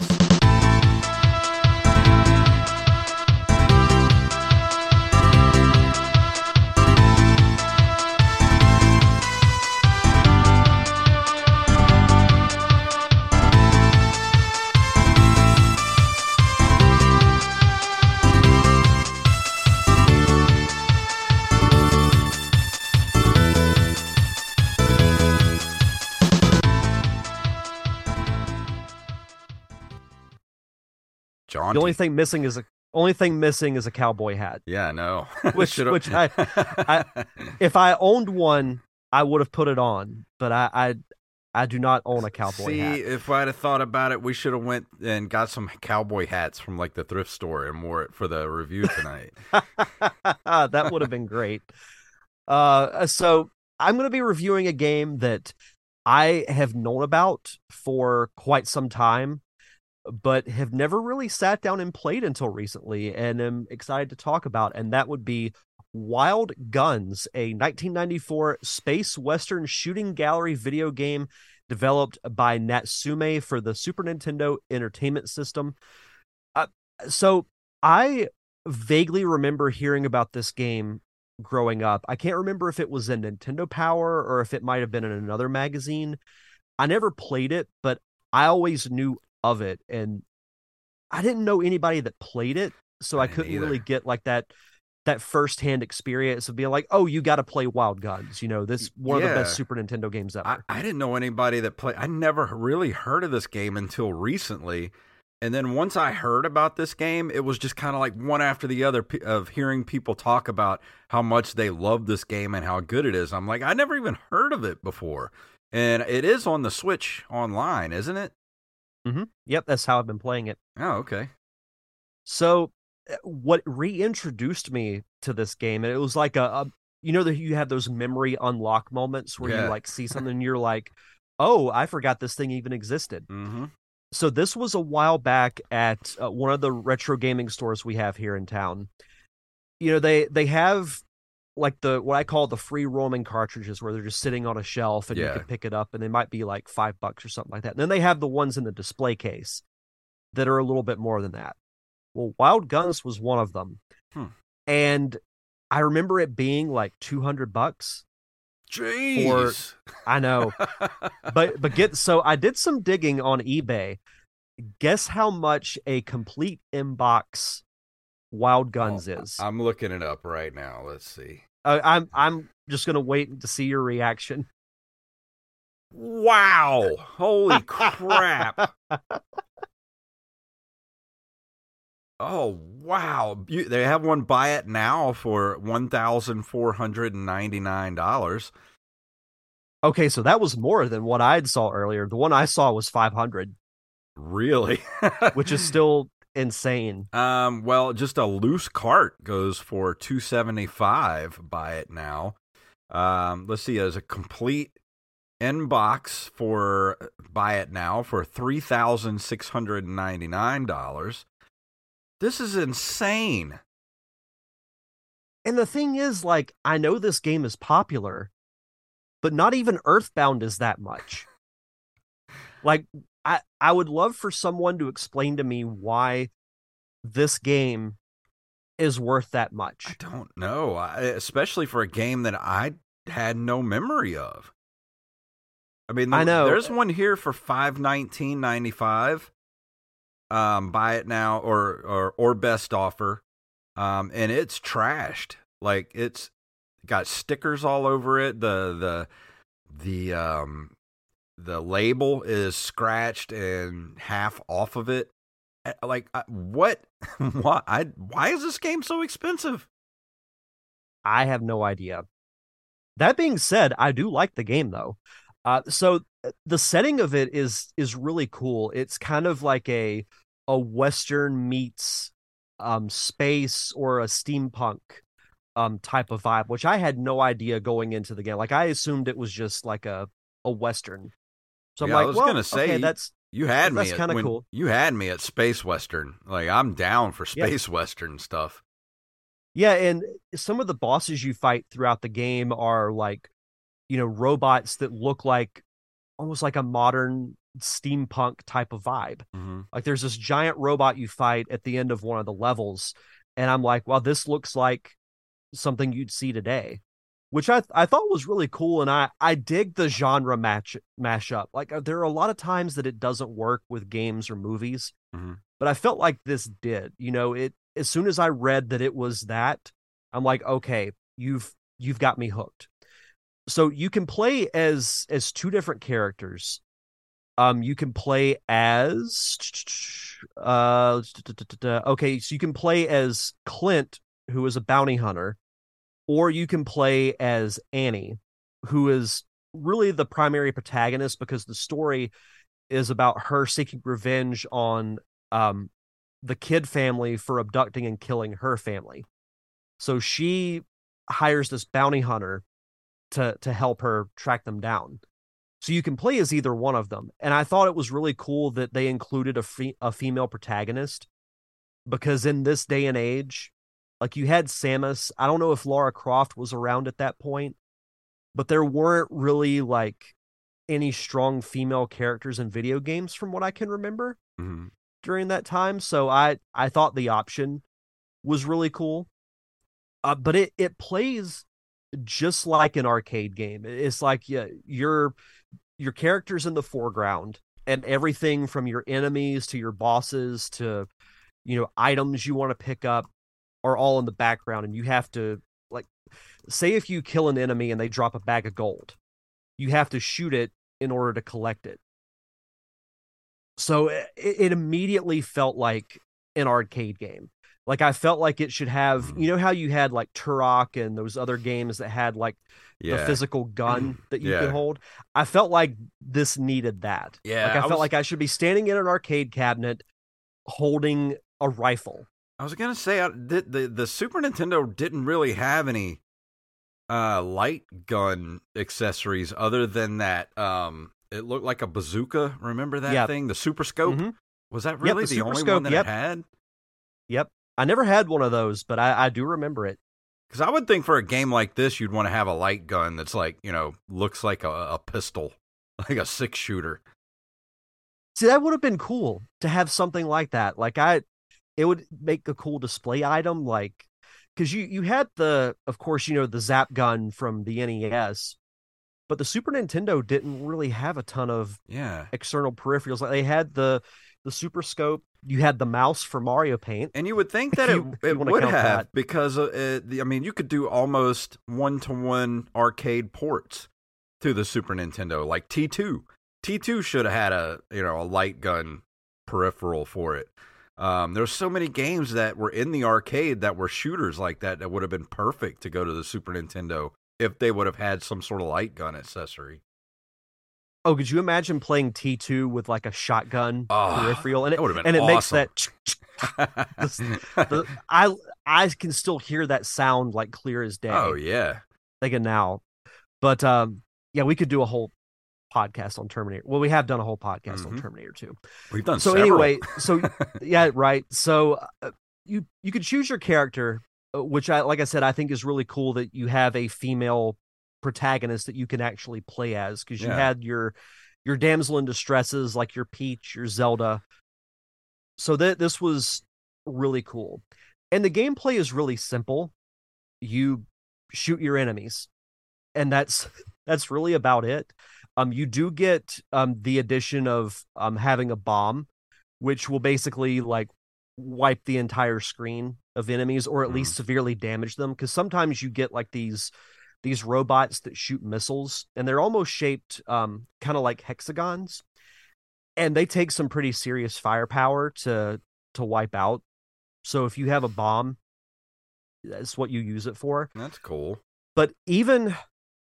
The only thing missing is a only thing missing is a cowboy hat. Yeah, no. which which I, I if I owned one, I would have put it on, but I I, I do not own a cowboy See, hat. See, if I'd have thought about it, we should have went and got some cowboy hats from like the thrift store and wore it for the review tonight. That would have been great. Uh, so I'm going to be reviewing a game that I have known about for quite some time, but have never really sat down and played until recently, and am excited to talk about, and that would be Wild Guns, a nineteen ninety-four space western shooting gallery video game developed by Natsume for the Super Nintendo Entertainment System. Uh, so I vaguely remember hearing about this game growing up. I can't remember if it was in Nintendo Power or if it might have been in another magazine. I never played it, but I always knew of it, and I didn't know anybody that played it, so I, I couldn't either. really get like that that first-hand experience of being like, oh, you got to play Wild Guns, you know, this one yeah. of the best Super Nintendo games ever. I, I didn't know anybody that played. I never really heard of this game until recently, and then once I heard about this game, it was just kind of like one after the other of hearing people talk about how much they love this game and how good it is. I'm like, I never even heard of it before, and it is on the Switch online, isn't it? Mm-hmm. Yep, that's how I've been playing it. Oh, okay. So what reintroduced me to this game, and it was like a, a you know that you have those memory unlock moments where yeah. you like see something and you're like, oh, I forgot this thing even existed. Mm-hmm. So this was a while back at uh, one of the retro gaming stores we have here in town. You know, they they have like the what I call the free roaming cartridges where they're just sitting on a shelf and yeah. you can pick it up, and they might be like five bucks or something like that. And then they have the ones in the display case that are a little bit more than that. Well, Wild Guns was one of them. Hmm. And I remember it being like two hundred bucks. Jeez. For, I know. but but get so I did some digging on eBay. Guess how much a complete inbox Wild Guns oh, is? I'm looking it up right now. Let's see. Uh, I'm I'm just gonna wait to see your reaction. Wow! Holy crap! Oh wow! You, they have one buy it now for one thousand four hundred and ninety nine dollars. Okay, so that was more than what I saw earlier. The one I saw was five hundred. Really? Which is still insane. Um, well, just a loose cart goes for two seventy five. Buy it now. Um, let's see, as a complete inbox for buy it now for three thousand six hundred ninety nine dollars. This is insane. And the thing is, like, I know this game is popular, but not even Earthbound is that much. Like, I, I would love for someone to explain to me why this game is worth that much. I don't know, I, especially for a game that I had no memory of. I mean, I know. There's one here for five nineteen ninety five. Um, buy it now or or or best offer, um, and it's trashed. Like it's got stickers all over it. The the the um the label is scratched and half off of it. Like what? Why? I why is this game so expensive? I have no idea. That being said, I do like the game though. Uh, so the setting of it is is really cool. It's kind of like a a Western meets um, space or a steampunk um, type of vibe, which I had no idea going into the game. Like I assumed it was just like a, a Western. So I'm yeah, like, I was well, gonna say okay, that's you had that's me. Kind of when, cool. You had me at space Western. Like I'm down for space yeah. Western stuff. Yeah, and some of the bosses you fight throughout the game are like, you know, robots that look like almost like a modern steampunk type of vibe. Mm-hmm. Like there's this giant robot you fight at the end of one of the levels, and I'm like, well, this looks like something you'd see today, which I I thought was really cool. And I I dig the genre match mashup. Like there are a lot of times that it doesn't work with games or movies, Mm-hmm. but I felt like this did. You know, it as soon as I read that it was that, I'm like, okay, you've you've got me hooked. So you can play as as two different characters. Um, you can play as uh okay, so you can play as Clint, who is a bounty hunter, or you can play as Annie, who is really the primary protagonist because the story is about her seeking revenge on um the Kidd family for abducting and killing her family. So she hires this bounty hunter to to help her track them down. So you can play as either one of them. And I thought it was really cool that they included a fe- a female protagonist, because in this day and age, like you had Samus, I don't know if Lara Croft was around at that point, but there weren't really like any strong female characters in video games from what I can remember Mm-hmm. during that time. So I I thought the option was really cool. Uh, but it it plays just like an arcade game. It's like yeah, your your character's in the foreground, and everything from your enemies to your bosses to, you know, items you want to pick up are all in the background, and you have to, like, say if you kill an enemy and they drop a bag of gold, you have to shoot it in order to collect it. So it, it immediately felt like an arcade game. Like I felt like it should have, you know how you had like Turok and those other games that had like Yeah. the physical gun that you Yeah. could hold. I felt like this needed that. Yeah, Like I, I felt was- like I should be standing in an arcade cabinet holding a rifle. I was gonna say I, the, the the Super Nintendo didn't really have any uh, light gun accessories other than that. Um, it looked like a bazooka. Remember that Yeah. thing, the Super Scope? Mhm. Was that Yep, really the the, Super only Scope, one that yep. it had? Yep. I never had one of those, but I, I do remember it. Because I would think for a game like this, you'd want to have a light gun that's like, you know, looks like a, a pistol, like a six shooter. See, that would have been cool to have something like that. Like I, it would make a cool display item. Like, because you you had the, of course, you know, the Zap gun from the N E S, but the Super Nintendo didn't really have a ton of Yeah. external peripherals. Like they had the the Super Scope. You had the mouse for Mario Paint. And you would think that If it, you- if you it wanna would count have that. because uh, it, the- I mean you could do almost one to one arcade ports to the Super Nintendo, like T two. T two should have had a you know a light gun peripheral for it. Um, there's so many games that were in the arcade that were shooters like that that would have been perfect to go to the Super Nintendo if they would have had some sort of light gun accessory. Oh, could you imagine playing T two with like a shotgun Oh, peripheral? And it, that would have been and it makes awesome. that. the, I I can still hear that sound like clear as day. Oh yeah. Thinking now, but um, yeah, we could do a whole podcast on Terminator. Well, we have done a whole podcast on Mhm. Terminator two. We've done So several. anyway, so yeah, right. So uh, you you could choose your character, uh, which I like I said, I think is really cool that you have a female protagonist that you can actually play as, because you Yeah. had your your damsel in distresses like your Peach, your Zelda. So that this was really cool, and the gameplay is really simple. You shoot your enemies, and that's that's really about it. Um, you do get um the addition of um having a bomb, which will basically like wipe the entire screen of enemies, or at Mm. least severely damage them. Because sometimes you get like these these robots that shoot missiles, and they're almost shaped um kind of like hexagons, and they take some pretty serious firepower to to wipe out. So if you have a bomb, that's what you use it for. That's cool. But even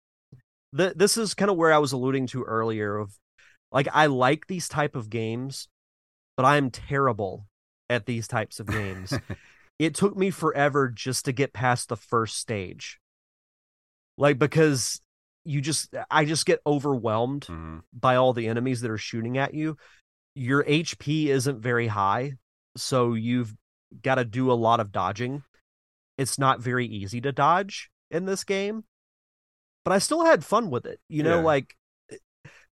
the, this is kind of where I was alluding to earlier of like, I like these type of games, but I'm terrible at these types of games. It took me forever just to get past the first stage. Like, because you just, I just get overwhelmed Mhm. by all the enemies that are shooting at you. Your H P isn't very high, so you've got to do a lot of dodging. It's not very easy to dodge in this game, but I still had fun with it. You know, Yeah. like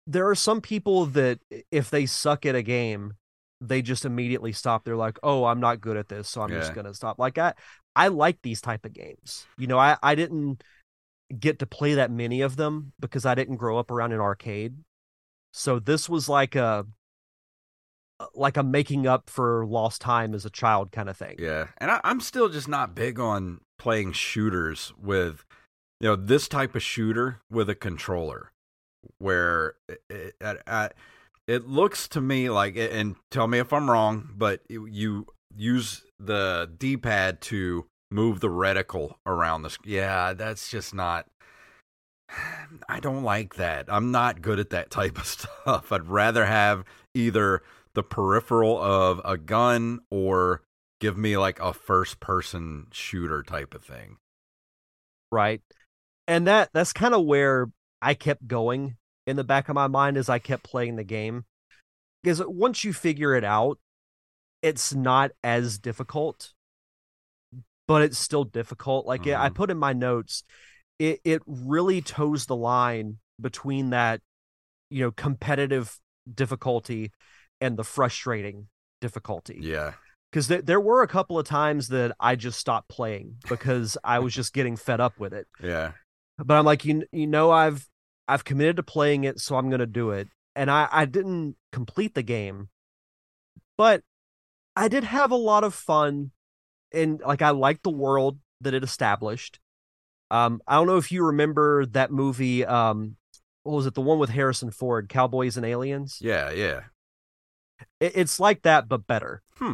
there are some people that if they suck at a game, they just immediately stop. They're like, oh, I'm not good at this, so I'm Yeah. just going to stop. Like I, I like these type of games. You know, I, I didn't get to play that many of them because I didn't grow up around an arcade. So this was like a, like a making up for lost time as a child kind of thing. Yeah, and I, I'm still just not big on playing shooters with, you know, this type of shooter with a controller, where it, it, it, it looks to me like, and tell me if I'm wrong, but you use the D-pad to move the reticle around the. Yeah, that's just not. I don't like that. I'm not good at that type of stuff. I'd rather have either the peripheral of a gun or give me like a first person shooter type of thing. Right. And that that's kind of where I kept going in the back of my mind as I kept playing the game. Because once you figure it out, it's not as difficult, but it's still difficult. Like mm-hmm. I put in my notes, it, it really toes the line between that, you know, competitive difficulty and the frustrating difficulty. Yeah. Because th- there were a couple of times that I just stopped playing because I was just getting fed up with it. Yeah. But I'm like, you, you know, I've I've committed to playing it, so I'm going to do it. And I, I didn't complete the game, but I did have a lot of fun. And like, I liked the world that it established. Um, I don't know if you remember that movie. Um, what was it? The one with Harrison Ford, Cowboys and Aliens? Yeah, yeah. It's like that, but better. Hmm.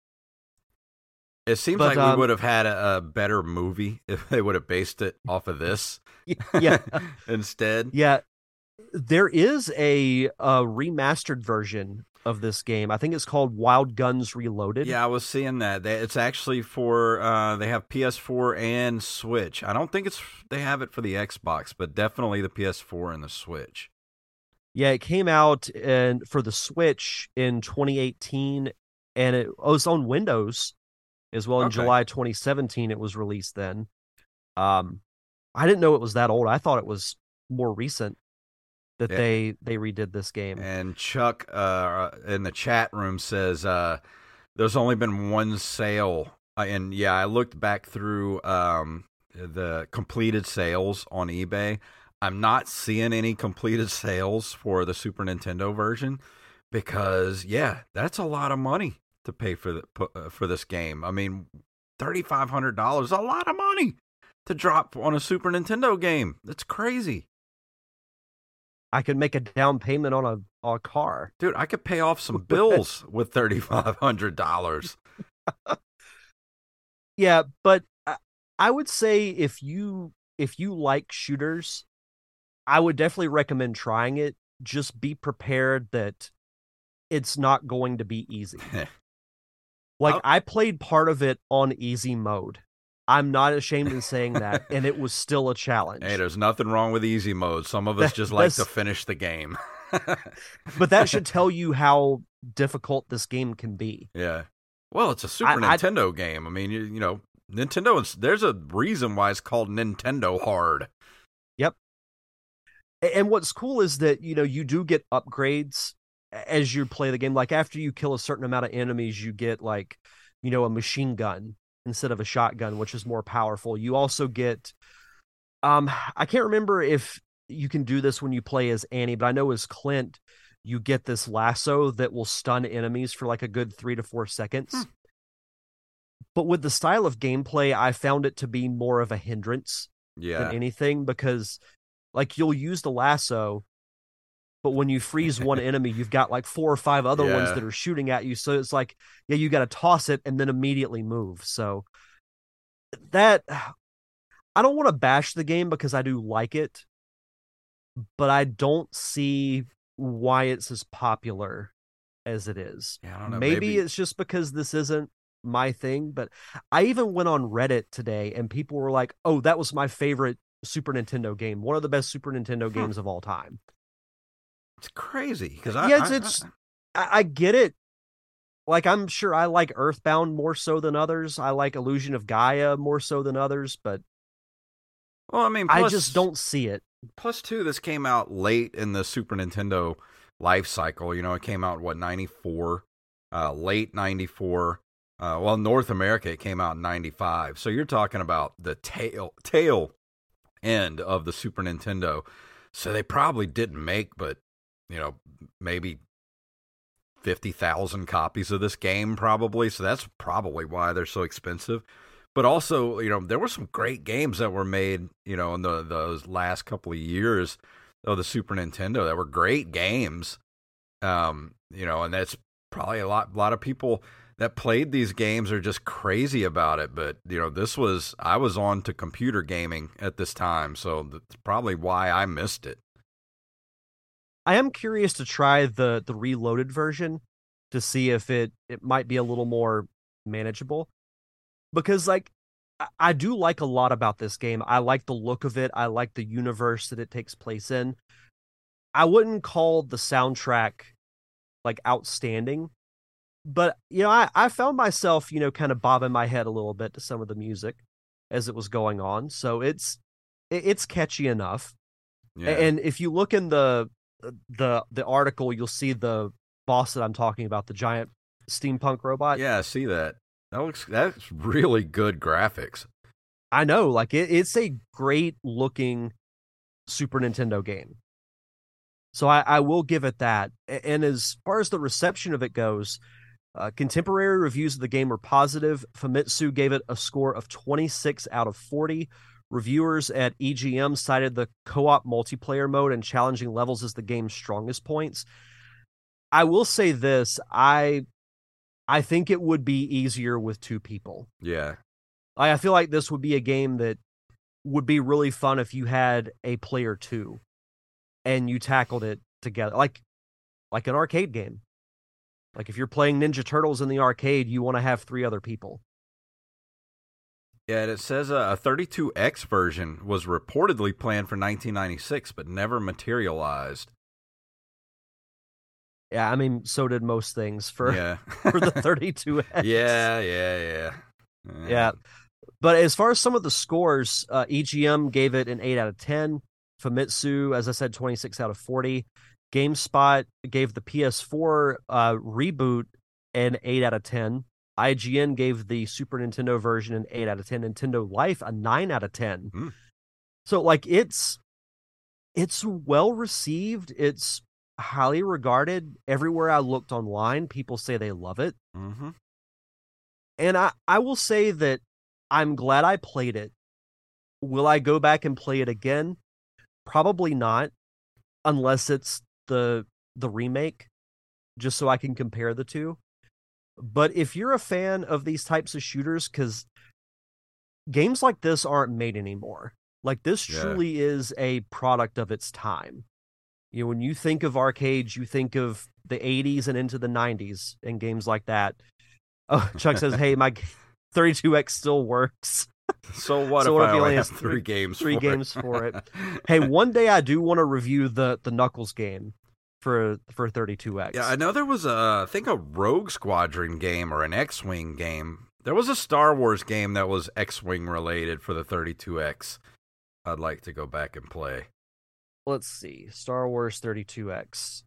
It seems but, like um, we would have had a, a better movie if they would have based it off of this. Yeah. Instead. Yeah. There is a, a remastered version of this game. I think it's called Wild Guns Reloaded. Yeah, I was seeing that. It's actually for, uh, they have P S four and Switch. I don't think it's they have it for the Xbox, but definitely the P S four and the Switch. Yeah, it came out in, for the Switch in twenty eighteen, and it was on Windows as well. In okay. July twenty seventeen, it was released then. Um, I didn't know it was that old. I thought it was more recent that yeah. they, they redid this game. And Chuck uh, in the chat room says uh, there's only been one sale. Uh, and yeah, I looked back through um, the completed sales on eBay. I'm not seeing any completed sales for the Super Nintendo version because, yeah, that's a lot of money to pay for the, for this game. I mean, thirty-five hundred dollars is a lot of money to drop on a Super Nintendo game. That's crazy. I could make a down payment on a, on a car. Dude, I could pay off some bills with thirty-five hundred dollars. Yeah, but I would say if you if you like shooters, I would definitely recommend trying it. Just be prepared that it's not going to be easy. Like, I'll... I played part of it on easy mode. I'm not ashamed in saying that, and it was still a challenge. Hey, there's nothing wrong with easy mode. Some of us just like to finish the game. But that should tell you how difficult this game can be. Yeah. Well, it's a Super I, Nintendo I... game. I mean, you, you know, Nintendo, there's a reason why it's called Nintendo Hard. Yep. And what's cool is that, you know, you do get upgrades as you play the game. Like, after you kill a certain amount of enemies, you get, like, you know, a machine gun instead of a shotgun, which is more powerful. You also get, um, I can't remember if you can do this when you play as Annie, but I know as Clint, you get this lasso that will stun enemies for like a good three to four seconds. Hmm. But with the style of gameplay, I found it to be more of a hindrance yeah. than anything, because like you'll use the lasso, but when you freeze one enemy, you've got like four or five other yeah. ones that are shooting at you. So it's like, yeah, you got to toss it and then immediately move. So that, I don't want to bash the game because I do like it, but I don't see why it's as popular as it is. Yeah, I don't know. Maybe, maybe it's just because this isn't my thing, but I even went on Reddit today and people were like, oh, that was my favorite Super Nintendo game. One of the best Super Nintendo huh. games of all time. It's crazy because I, yes, I, it's, I, I get it. Like, I'm sure I like Earthbound more so than others. I like Illusion of Gaia more so than others, but well, I mean, plus, I just don't see it. Plus, two, this came out late in the Super Nintendo life cycle. You know, it came out, what, ninety-four? Uh, late ninety-four. Uh, well, North America, it came out in ninety-five. So you're talking about the tail tail end of the Super Nintendo. So they probably didn't make, but, you know, maybe fifty thousand copies of this game, probably. So that's probably why they're so expensive. But also, you know, there were some great games that were made, you know, in the those last couple of years of the Super Nintendo that were great games. Um, you know, and that's probably a lot, a lot of people that played these games are just crazy about it. But, you know, this was, I was on to computer gaming at this time, so that's probably why I missed it. I am curious to try the the reloaded version to see if it, it might be a little more manageable. Because, like, I do like a lot about this game. I like the look of it. I like the universe that it takes place in. I wouldn't call the soundtrack, like, outstanding. But, you know, I, I found myself, you know, kind of bobbing my head a little bit to some of the music as it was going on. So it's it's catchy enough. Yeah. And if you look in the the the article, you'll see the boss that I'm talking about, the giant steampunk robot. Yeah, I see that. That looks, that's really good graphics. I know, like it, it's a great looking Super Nintendo game. So I, I will give it that. And as far as the reception of it goes, uh, contemporary reviews of the game were positive. Famitsu gave it a score of twenty-six out of forty. Reviewers at E G M cited the co-op multiplayer mode and challenging levels as the game's strongest points. I will say this, I I think it would be easier with two people. Yeah. I, I feel like this would be a game that would be really fun if you had a player two and you tackled it together. Like like an arcade game. Like if you're playing Ninja Turtles in the arcade, you want to have three other people. Yeah, and it says a thirty-two X version was reportedly planned for nineteen ninety-six, but never materialized. Yeah, I mean, so did most things for, yeah. for the thirty-two X. Yeah, yeah, yeah, yeah. Yeah. But as far as some of the scores, uh, E G M gave it an eight out of ten. Famitsu, as I said, twenty-six out of forty. GameSpot gave the P S four uh, reboot an eight out of ten. I G N gave the Super Nintendo version an eight out of ten. Nintendo Life a nine out of ten. Mm. So, like, it's it's well received. It's highly regarded. Everywhere I looked online, people say they love it. Mm-hmm. And I, I will say that I'm glad I played it. Will I go back and play it again? Probably not, unless it's the the remake, just so I can compare the two. But if you're a fan of these types of shooters, because games like this aren't made anymore. Like, this yeah. truly is a product of its time. You know, when you think of arcades, you think of the eighties and into the nineties and games like that. Oh, Chuck says, hey, my thirty-two X still works. So what so if what I if only only have has three, three games three for games it? for it? Hey, one day I do want to review the, the Knuckles game for for thirty-two X. Yeah, I know there was a, I think a Rogue Squadron game or an X-Wing game. There was a Star Wars game that was X-Wing related for the thirty-two X. I'd like to go back and play. Let's see. Star Wars thirty-two X.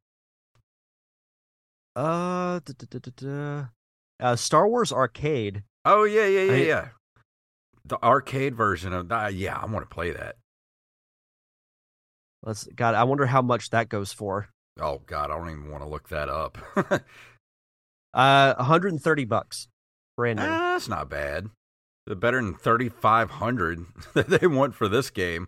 Uh, da, da, da, da, da. uh Star Wars Arcade. Oh, yeah, yeah, yeah, I, yeah. The arcade version of that. Yeah, I want to play that. Let's God, I wonder how much that goes for. Oh, God, I don't even want to look that up. uh, one hundred thirty bucks. Brand new. Ah, that's not bad. They're better than thirty-five hundred that they want for this game.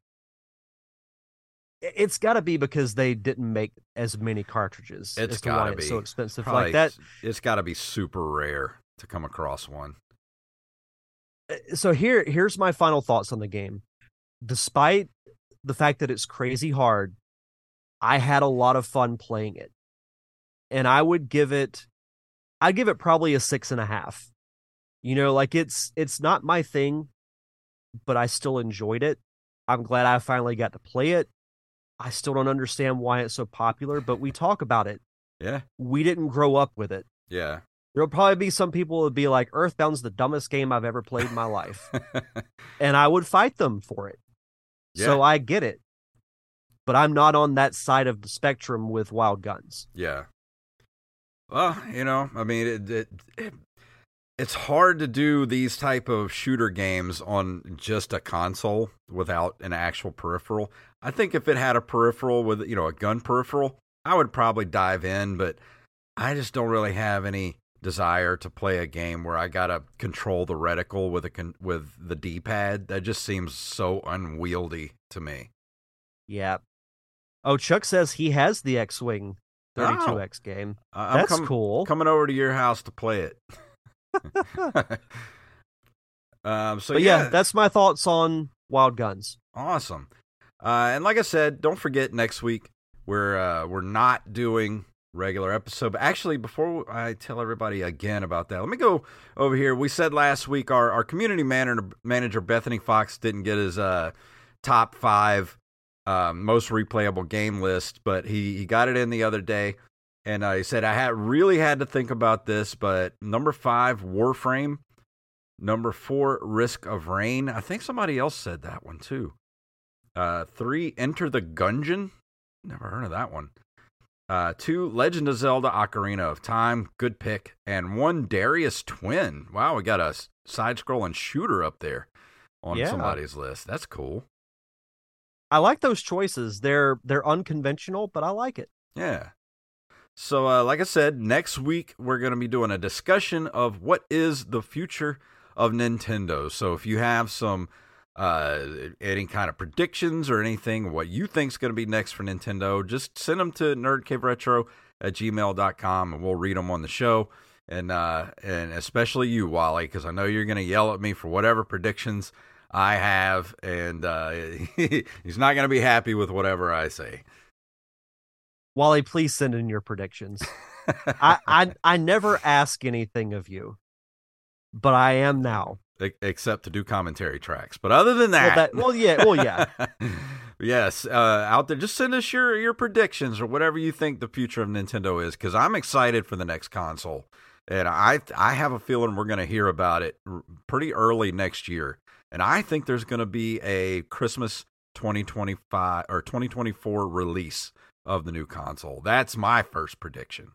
It's got to be because they didn't make as many cartridges. It's got to be it's so expensive. Probably, like that. It's got to be super rare to come across one. So here, here's my final thoughts on the game. Despite the fact that it's crazy hard, I had a lot of fun playing it, and I would give it, I'd give it probably a six and a half. You know, like it's it's not my thing, but I still enjoyed it. I'm glad I finally got to play it. I still don't understand why it's so popular, but we talk about it. Yeah. We didn't grow up with it. Yeah. There'll probably be some people who would be like, Earthbound's the dumbest game I've ever played in my life. And I would fight them for it. Yeah. So I get it. but I'm not on that side of the spectrum with Wild Guns. Yeah. Well, you know, I mean, it, it, it it's hard to do these type of shooter games on just a console without an actual peripheral. I think if it had a peripheral with, you know, a gun peripheral, I would probably dive in, but I just don't really have any desire to play a game where I gotta control the reticle with a con- with the D-pad. That just seems so unwieldy to me. Yeah. Oh, Chuck says he has the X-Wing thirty-two X oh. game. Uh, That's com- cool. Coming over to your house to play it. um, so but yeah. yeah, that's my thoughts on Wild Guns. Awesome. Uh, and like I said, don't forget next week we're uh, we're not doing regular episode. But actually, before I tell everybody again about that, let me go over here. We said last week our, our community manager, manager Bethany Fox didn't get his uh, top five um, most replayable game list, but he, he got it in the other day. And uh, he said, I had really had to think about this, but number five, Warframe. Number four, Risk of Rain. I think somebody else said that one too. Uh, three, Enter the Gungeon. Never heard of that one. Uh, two, Legend of Zelda Ocarina of Time. Good pick. And one, Darius Twin. Wow, we got a side-scrolling shooter up there on yeah. somebody's list. That's cool. I like those choices. They're they're unconventional, but I like it. Yeah. So, uh, like I said, next week we're going to be doing a discussion of what is the future of Nintendo. So if you have some uh, any kind of predictions or anything, what you think is going to be next for Nintendo, just send them to nerdcaveretro at gmail dot com and we'll read them on the show. And uh, and especially you, Wally, because I know you're going to yell at me for whatever predictions I have, and uh, he's not going to be happy with whatever I say. Wally, please send in your predictions. I, I I never ask anything of you, but I am now. Except to do commentary tracks. But other than that... Well, that, well yeah, well, yeah. yes, uh, out there, just send us your, your predictions or whatever you think the future of Nintendo is, because I'm excited for the next console. And I I have a feeling we're going to hear about it pretty early next year. And I think there's going to be a Christmas twenty twenty-five or twenty twenty-four release of the new console. That's my first prediction.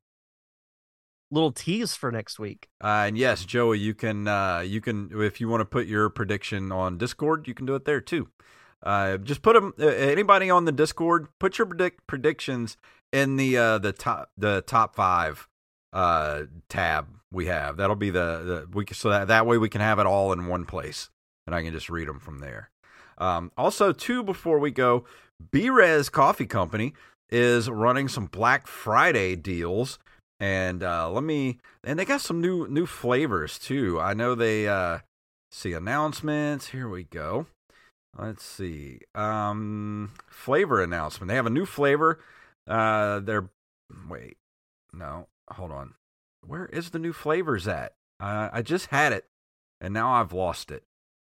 Little tease for next week. Uh, and yes, Joey, you can uh, you can if you want to put your prediction on Discord, you can do it there too. Uh, just put them. Uh, anybody on the Discord, put your predict predictions in the uh, the top the top five uh, tab we have. That'll be the, the we so that that way we can have it all in one place, and I can just read them from there. Um, also, too, before we go, B-Res Coffee Company is running some Black Friday deals. And uh, let me, and they got some new new flavors too. I know they uh, see announcements. Here we go. Let's see, um, flavor announcement. They have a new flavor. Uh, they're wait, no, hold on. Where is the new flavors at? Uh, I just had it, and now I've lost it.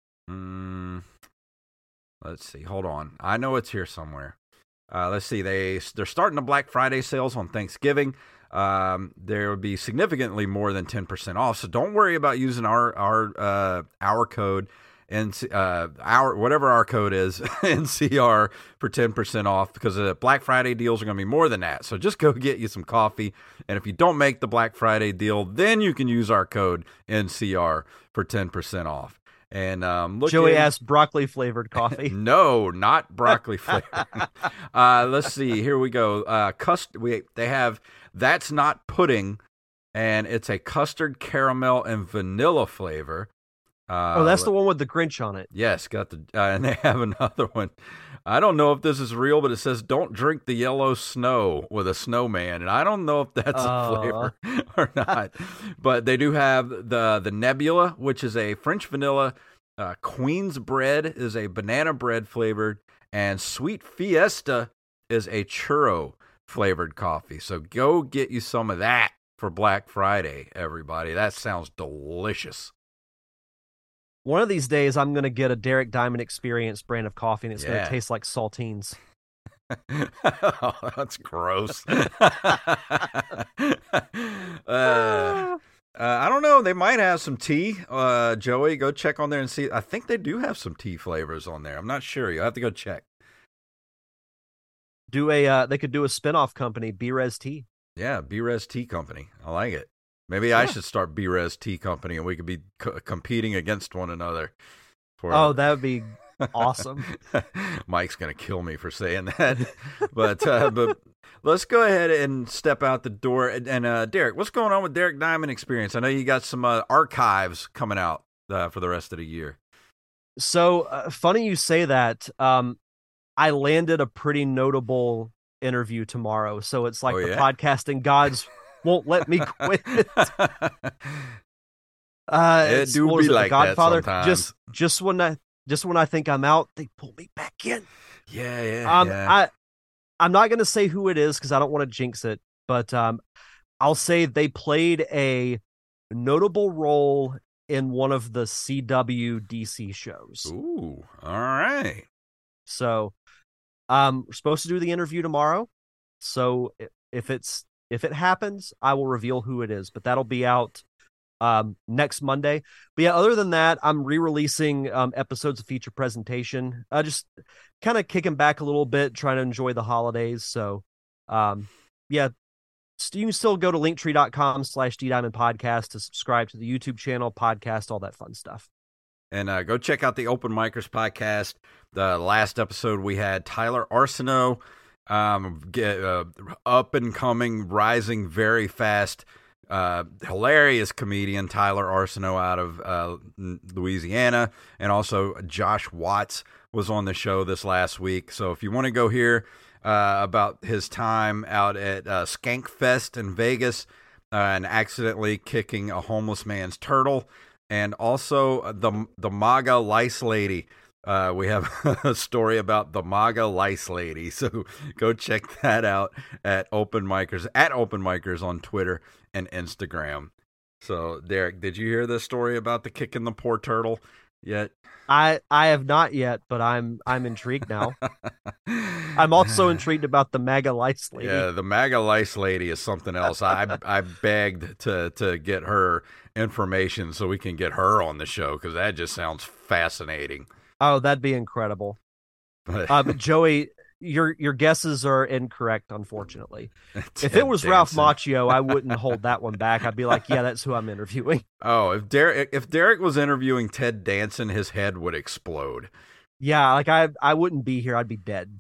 Mm, let's see. Hold on. I know it's here somewhere. Uh, let's see. They they're starting the Black Friday sales on Thanksgiving. Um, there will be significantly more than ten percent off. So don't worry about using our, our, uh, our code and, uh, our, whatever our code is N C R for ten percent off, because the Black Friday deals are going to be more than that. So just go get you some coffee. And if you don't make the Black Friday deal, then you can use our code N C R for ten percent off. And um, look Joey in... asked broccoli flavored coffee. No, not broccoli flavored. uh, let's see. Here we go. Uh, cust- we they have That's Not Pudding, and it's a custard, caramel, and vanilla flavor. Uh, oh, that's the one with the Grinch on it. Yes, got the. Uh, and they have another one. I don't know if this is real, but it says "Don't drink the yellow snow" with a snowman, and I don't know if that's uh. a flavor or not. But they do have the the Nebula, which is a French vanilla. Uh, Queen's Bread is a banana bread flavored, and Sweet Fiesta is a churro flavored coffee. So go get you some of that for Black Friday, everybody. That sounds delicious. One of these days, I'm going to get a Derek Diamond Experience brand of coffee, and it's yeah. going to taste like saltines. Oh, that's gross. uh, uh, I don't know. They might have some tea. Uh, Joey, go check on there and see. I think they do have some tea flavors on there. I'm not sure. You'll have to go check. do a uh, they could do a spinoff company, B-Res Tea. Yeah, B-Res Tea Company. I like it. Maybe yeah. I should start B-Res Tea Company, and we could be co- competing against one another. For oh, that would be awesome. Mike's gonna kill me for saying that, but uh, but let's go ahead and step out the door. And, and uh, Derek, what's going on with Derek Diamond Experience? I know you got some uh, archives coming out uh, for the rest of the year. So uh, funny you say that. Um, I landed a pretty notable interview tomorrow, so it's like oh, the yeah? podcasting gods won't let me quit. uh, it do be it, like Godfather? that sometimes. Just just when I just when I think I'm out, they pull me back in. Yeah, yeah. Um, yeah. I I'm not gonna say who it is because I don't want to jinx it, but um, I'll say they played a notable role in one of the C W D C shows. Ooh, all right. So, um, we're supposed to do the interview tomorrow. So if it's if it happens, I will reveal who it is. But that'll be out um next Monday. But yeah, other than that, I'm re-releasing um episodes of Feature Presentation. Uh, just kind of kicking back a little bit, trying to enjoy the holidays. So, um, yeah. You can still go to linktree.com slash D-Diamond Podcast to subscribe to the YouTube channel, podcast, all that fun stuff. And uh, go check out the Open Micers podcast. The last episode we had Tyler Arsenault, um, get, uh, up and coming, rising very fast, uh, hilarious comedian Tyler Arsenault out of uh, Louisiana. And also Josh Watts was on the show this last week. So if you want to go hear Uh, about his time out at uh, Skank Fest in Vegas uh, and accidentally kicking a homeless man's turtle, and also the the MAGA lice lady. Uh, we have a story about the MAGA lice lady, so go check that out at Open Micers at Open Micers on Twitter and Instagram. So, Derek, did you hear this story about the kicking the poor turtle yet? I I have not yet, but I'm I'm intrigued now. I'm also intrigued about the MAGA lice lady. Yeah, the MAGA lice lady is something else. I I begged to to get her information so we can get her on the show because that just sounds fascinating. Oh, that'd be incredible. But, uh, but Joey, your your guesses are incorrect, unfortunately. Ted If it was Danson. Ralph Macchio, I wouldn't hold that one back. I'd be like, yeah, that's who I'm interviewing. Oh, if Derek if Derek was interviewing Ted Danson, his head would explode. Yeah, like I I wouldn't be here. I'd be dead.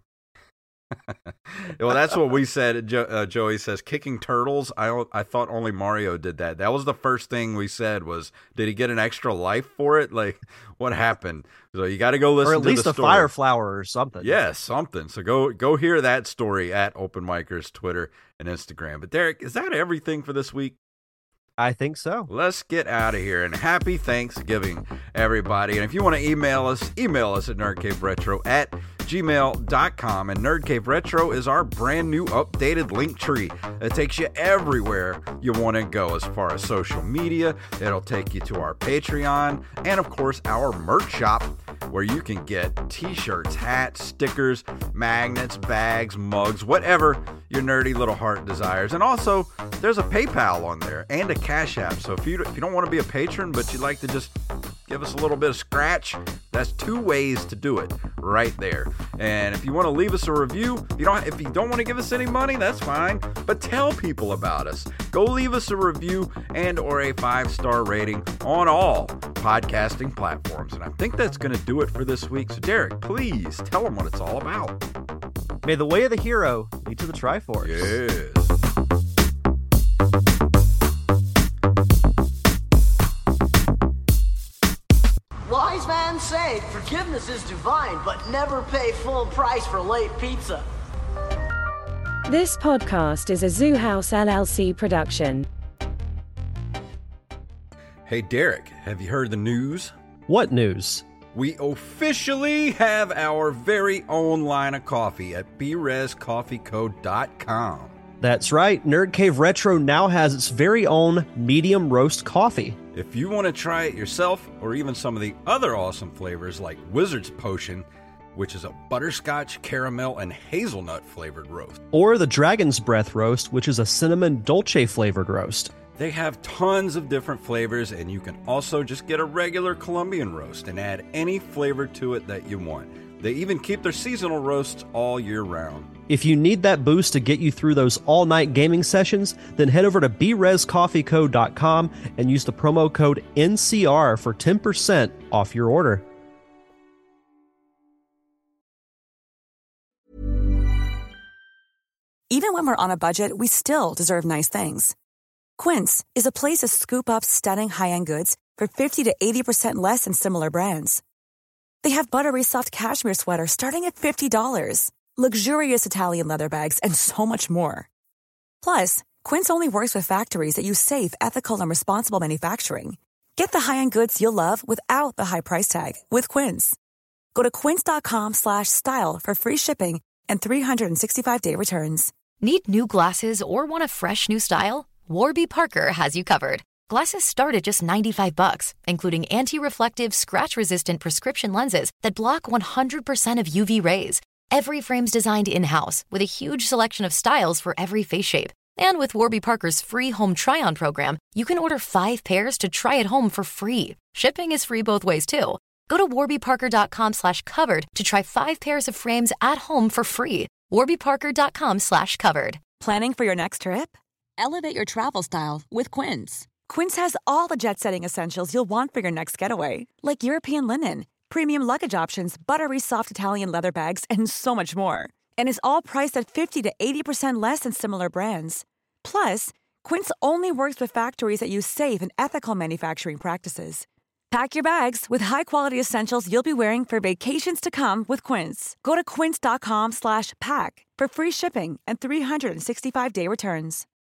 Well, that's what we said. Jo- uh, Joey says, kicking turtles. I I thought only Mario did that. That was the first thing we said was, did he get an extra life for it? Like, what happened? So you got to go listen to the story. Or at least a fire flower or something. Yeah, something. So go go hear that story at Open Micers, Twitter, and Instagram. But Derek, is that everything for this week? I think so. Let's get out of here, and happy Thanksgiving, everybody. And if you want to email us, email us at nerdcaveretro at gmail dot com. And Nerd Cave Retro is our brand new updated link tree that takes you everywhere you want to go as far as social media. It'll take you to our Patreon and, of course, our merch shop where you can get t-shirts, hats, stickers, magnets, bags, mugs, whatever your nerdy little heart desires. And also, there's a PayPal on there and a Cash App. So if you, if you don't want to be a patron, but you'd like to just give us a little bit of scratch, that's two ways to do it right there. And if you want to leave us a review, if you don't if you don't want to give us any money, that's fine, but tell people about us. Go leave us a review and or a five-star rating on all podcasting platforms. And I think that's going to do it for this week. So Derek, please tell them what it's all about. May the way of the hero lead to the Triforce. Yes. Wise man say forgiveness is divine, but never pay full price for late pizza. This podcast is a Zoo House L L C production. Hey Derek, have you heard the news? What news? We officially have our very own line of coffee at b res coffee co dot com. That's right. Nerd Cave Retro now has its very own medium roast coffee. If you want to try it yourself, or even some of the other awesome flavors like Wizard's Potion, which is a butterscotch, caramel, and hazelnut flavored roast. Or the Dragon's Breath roast, which is a cinnamon dolce flavored roast. They have tons of different flavors, and you can also just get a regular Colombian roast and add any flavor to it that you want. They even keep their seasonal roasts all year round. If you need that boost to get you through those all-night gaming sessions, then head over to b res coffee co dot com and use the promo code N C R for ten percent off your order. Even when we're on a budget, we still deserve nice things. Quince is a place to scoop up stunning high-end goods for fifty to eighty percent less than similar brands. They have buttery soft cashmere sweaters starting at fifty dollars, luxurious Italian leather bags, and so much more. Plus, Quince only works with factories that use safe, ethical, and responsible manufacturing. Get the high-end goods you'll love without the high price tag with Quince. Go to quince.com slash style for free shipping and three sixty-five day returns. Need new glasses or want a fresh new style? Warby Parker has you covered. Glasses start at just ninety-five bucks, including anti-reflective, scratch-resistant prescription lenses that block one hundred percent of U V rays. Every frame's designed in-house with a huge selection of styles for every face shape. And with Warby Parker's free home try-on program, you can order five pairs to try at home for free. Shipping is free both ways, too. Go to warbyparker.com slash covered to try five pairs of frames at home for free. warbyparker.com slash covered. Planning for your next trip? Elevate your travel style with Quince. Quince has all the jet-setting essentials you'll want for your next getaway, like European linen, premium luggage options, buttery soft Italian leather bags, and so much more. And is all priced at fifty to eighty percent less than similar brands. Plus, Quince only works with factories that use safe and ethical manufacturing practices. Pack your bags with high-quality essentials you'll be wearing for vacations to come with Quince. Go to quince.com slash pack for free shipping and three sixty-five day returns.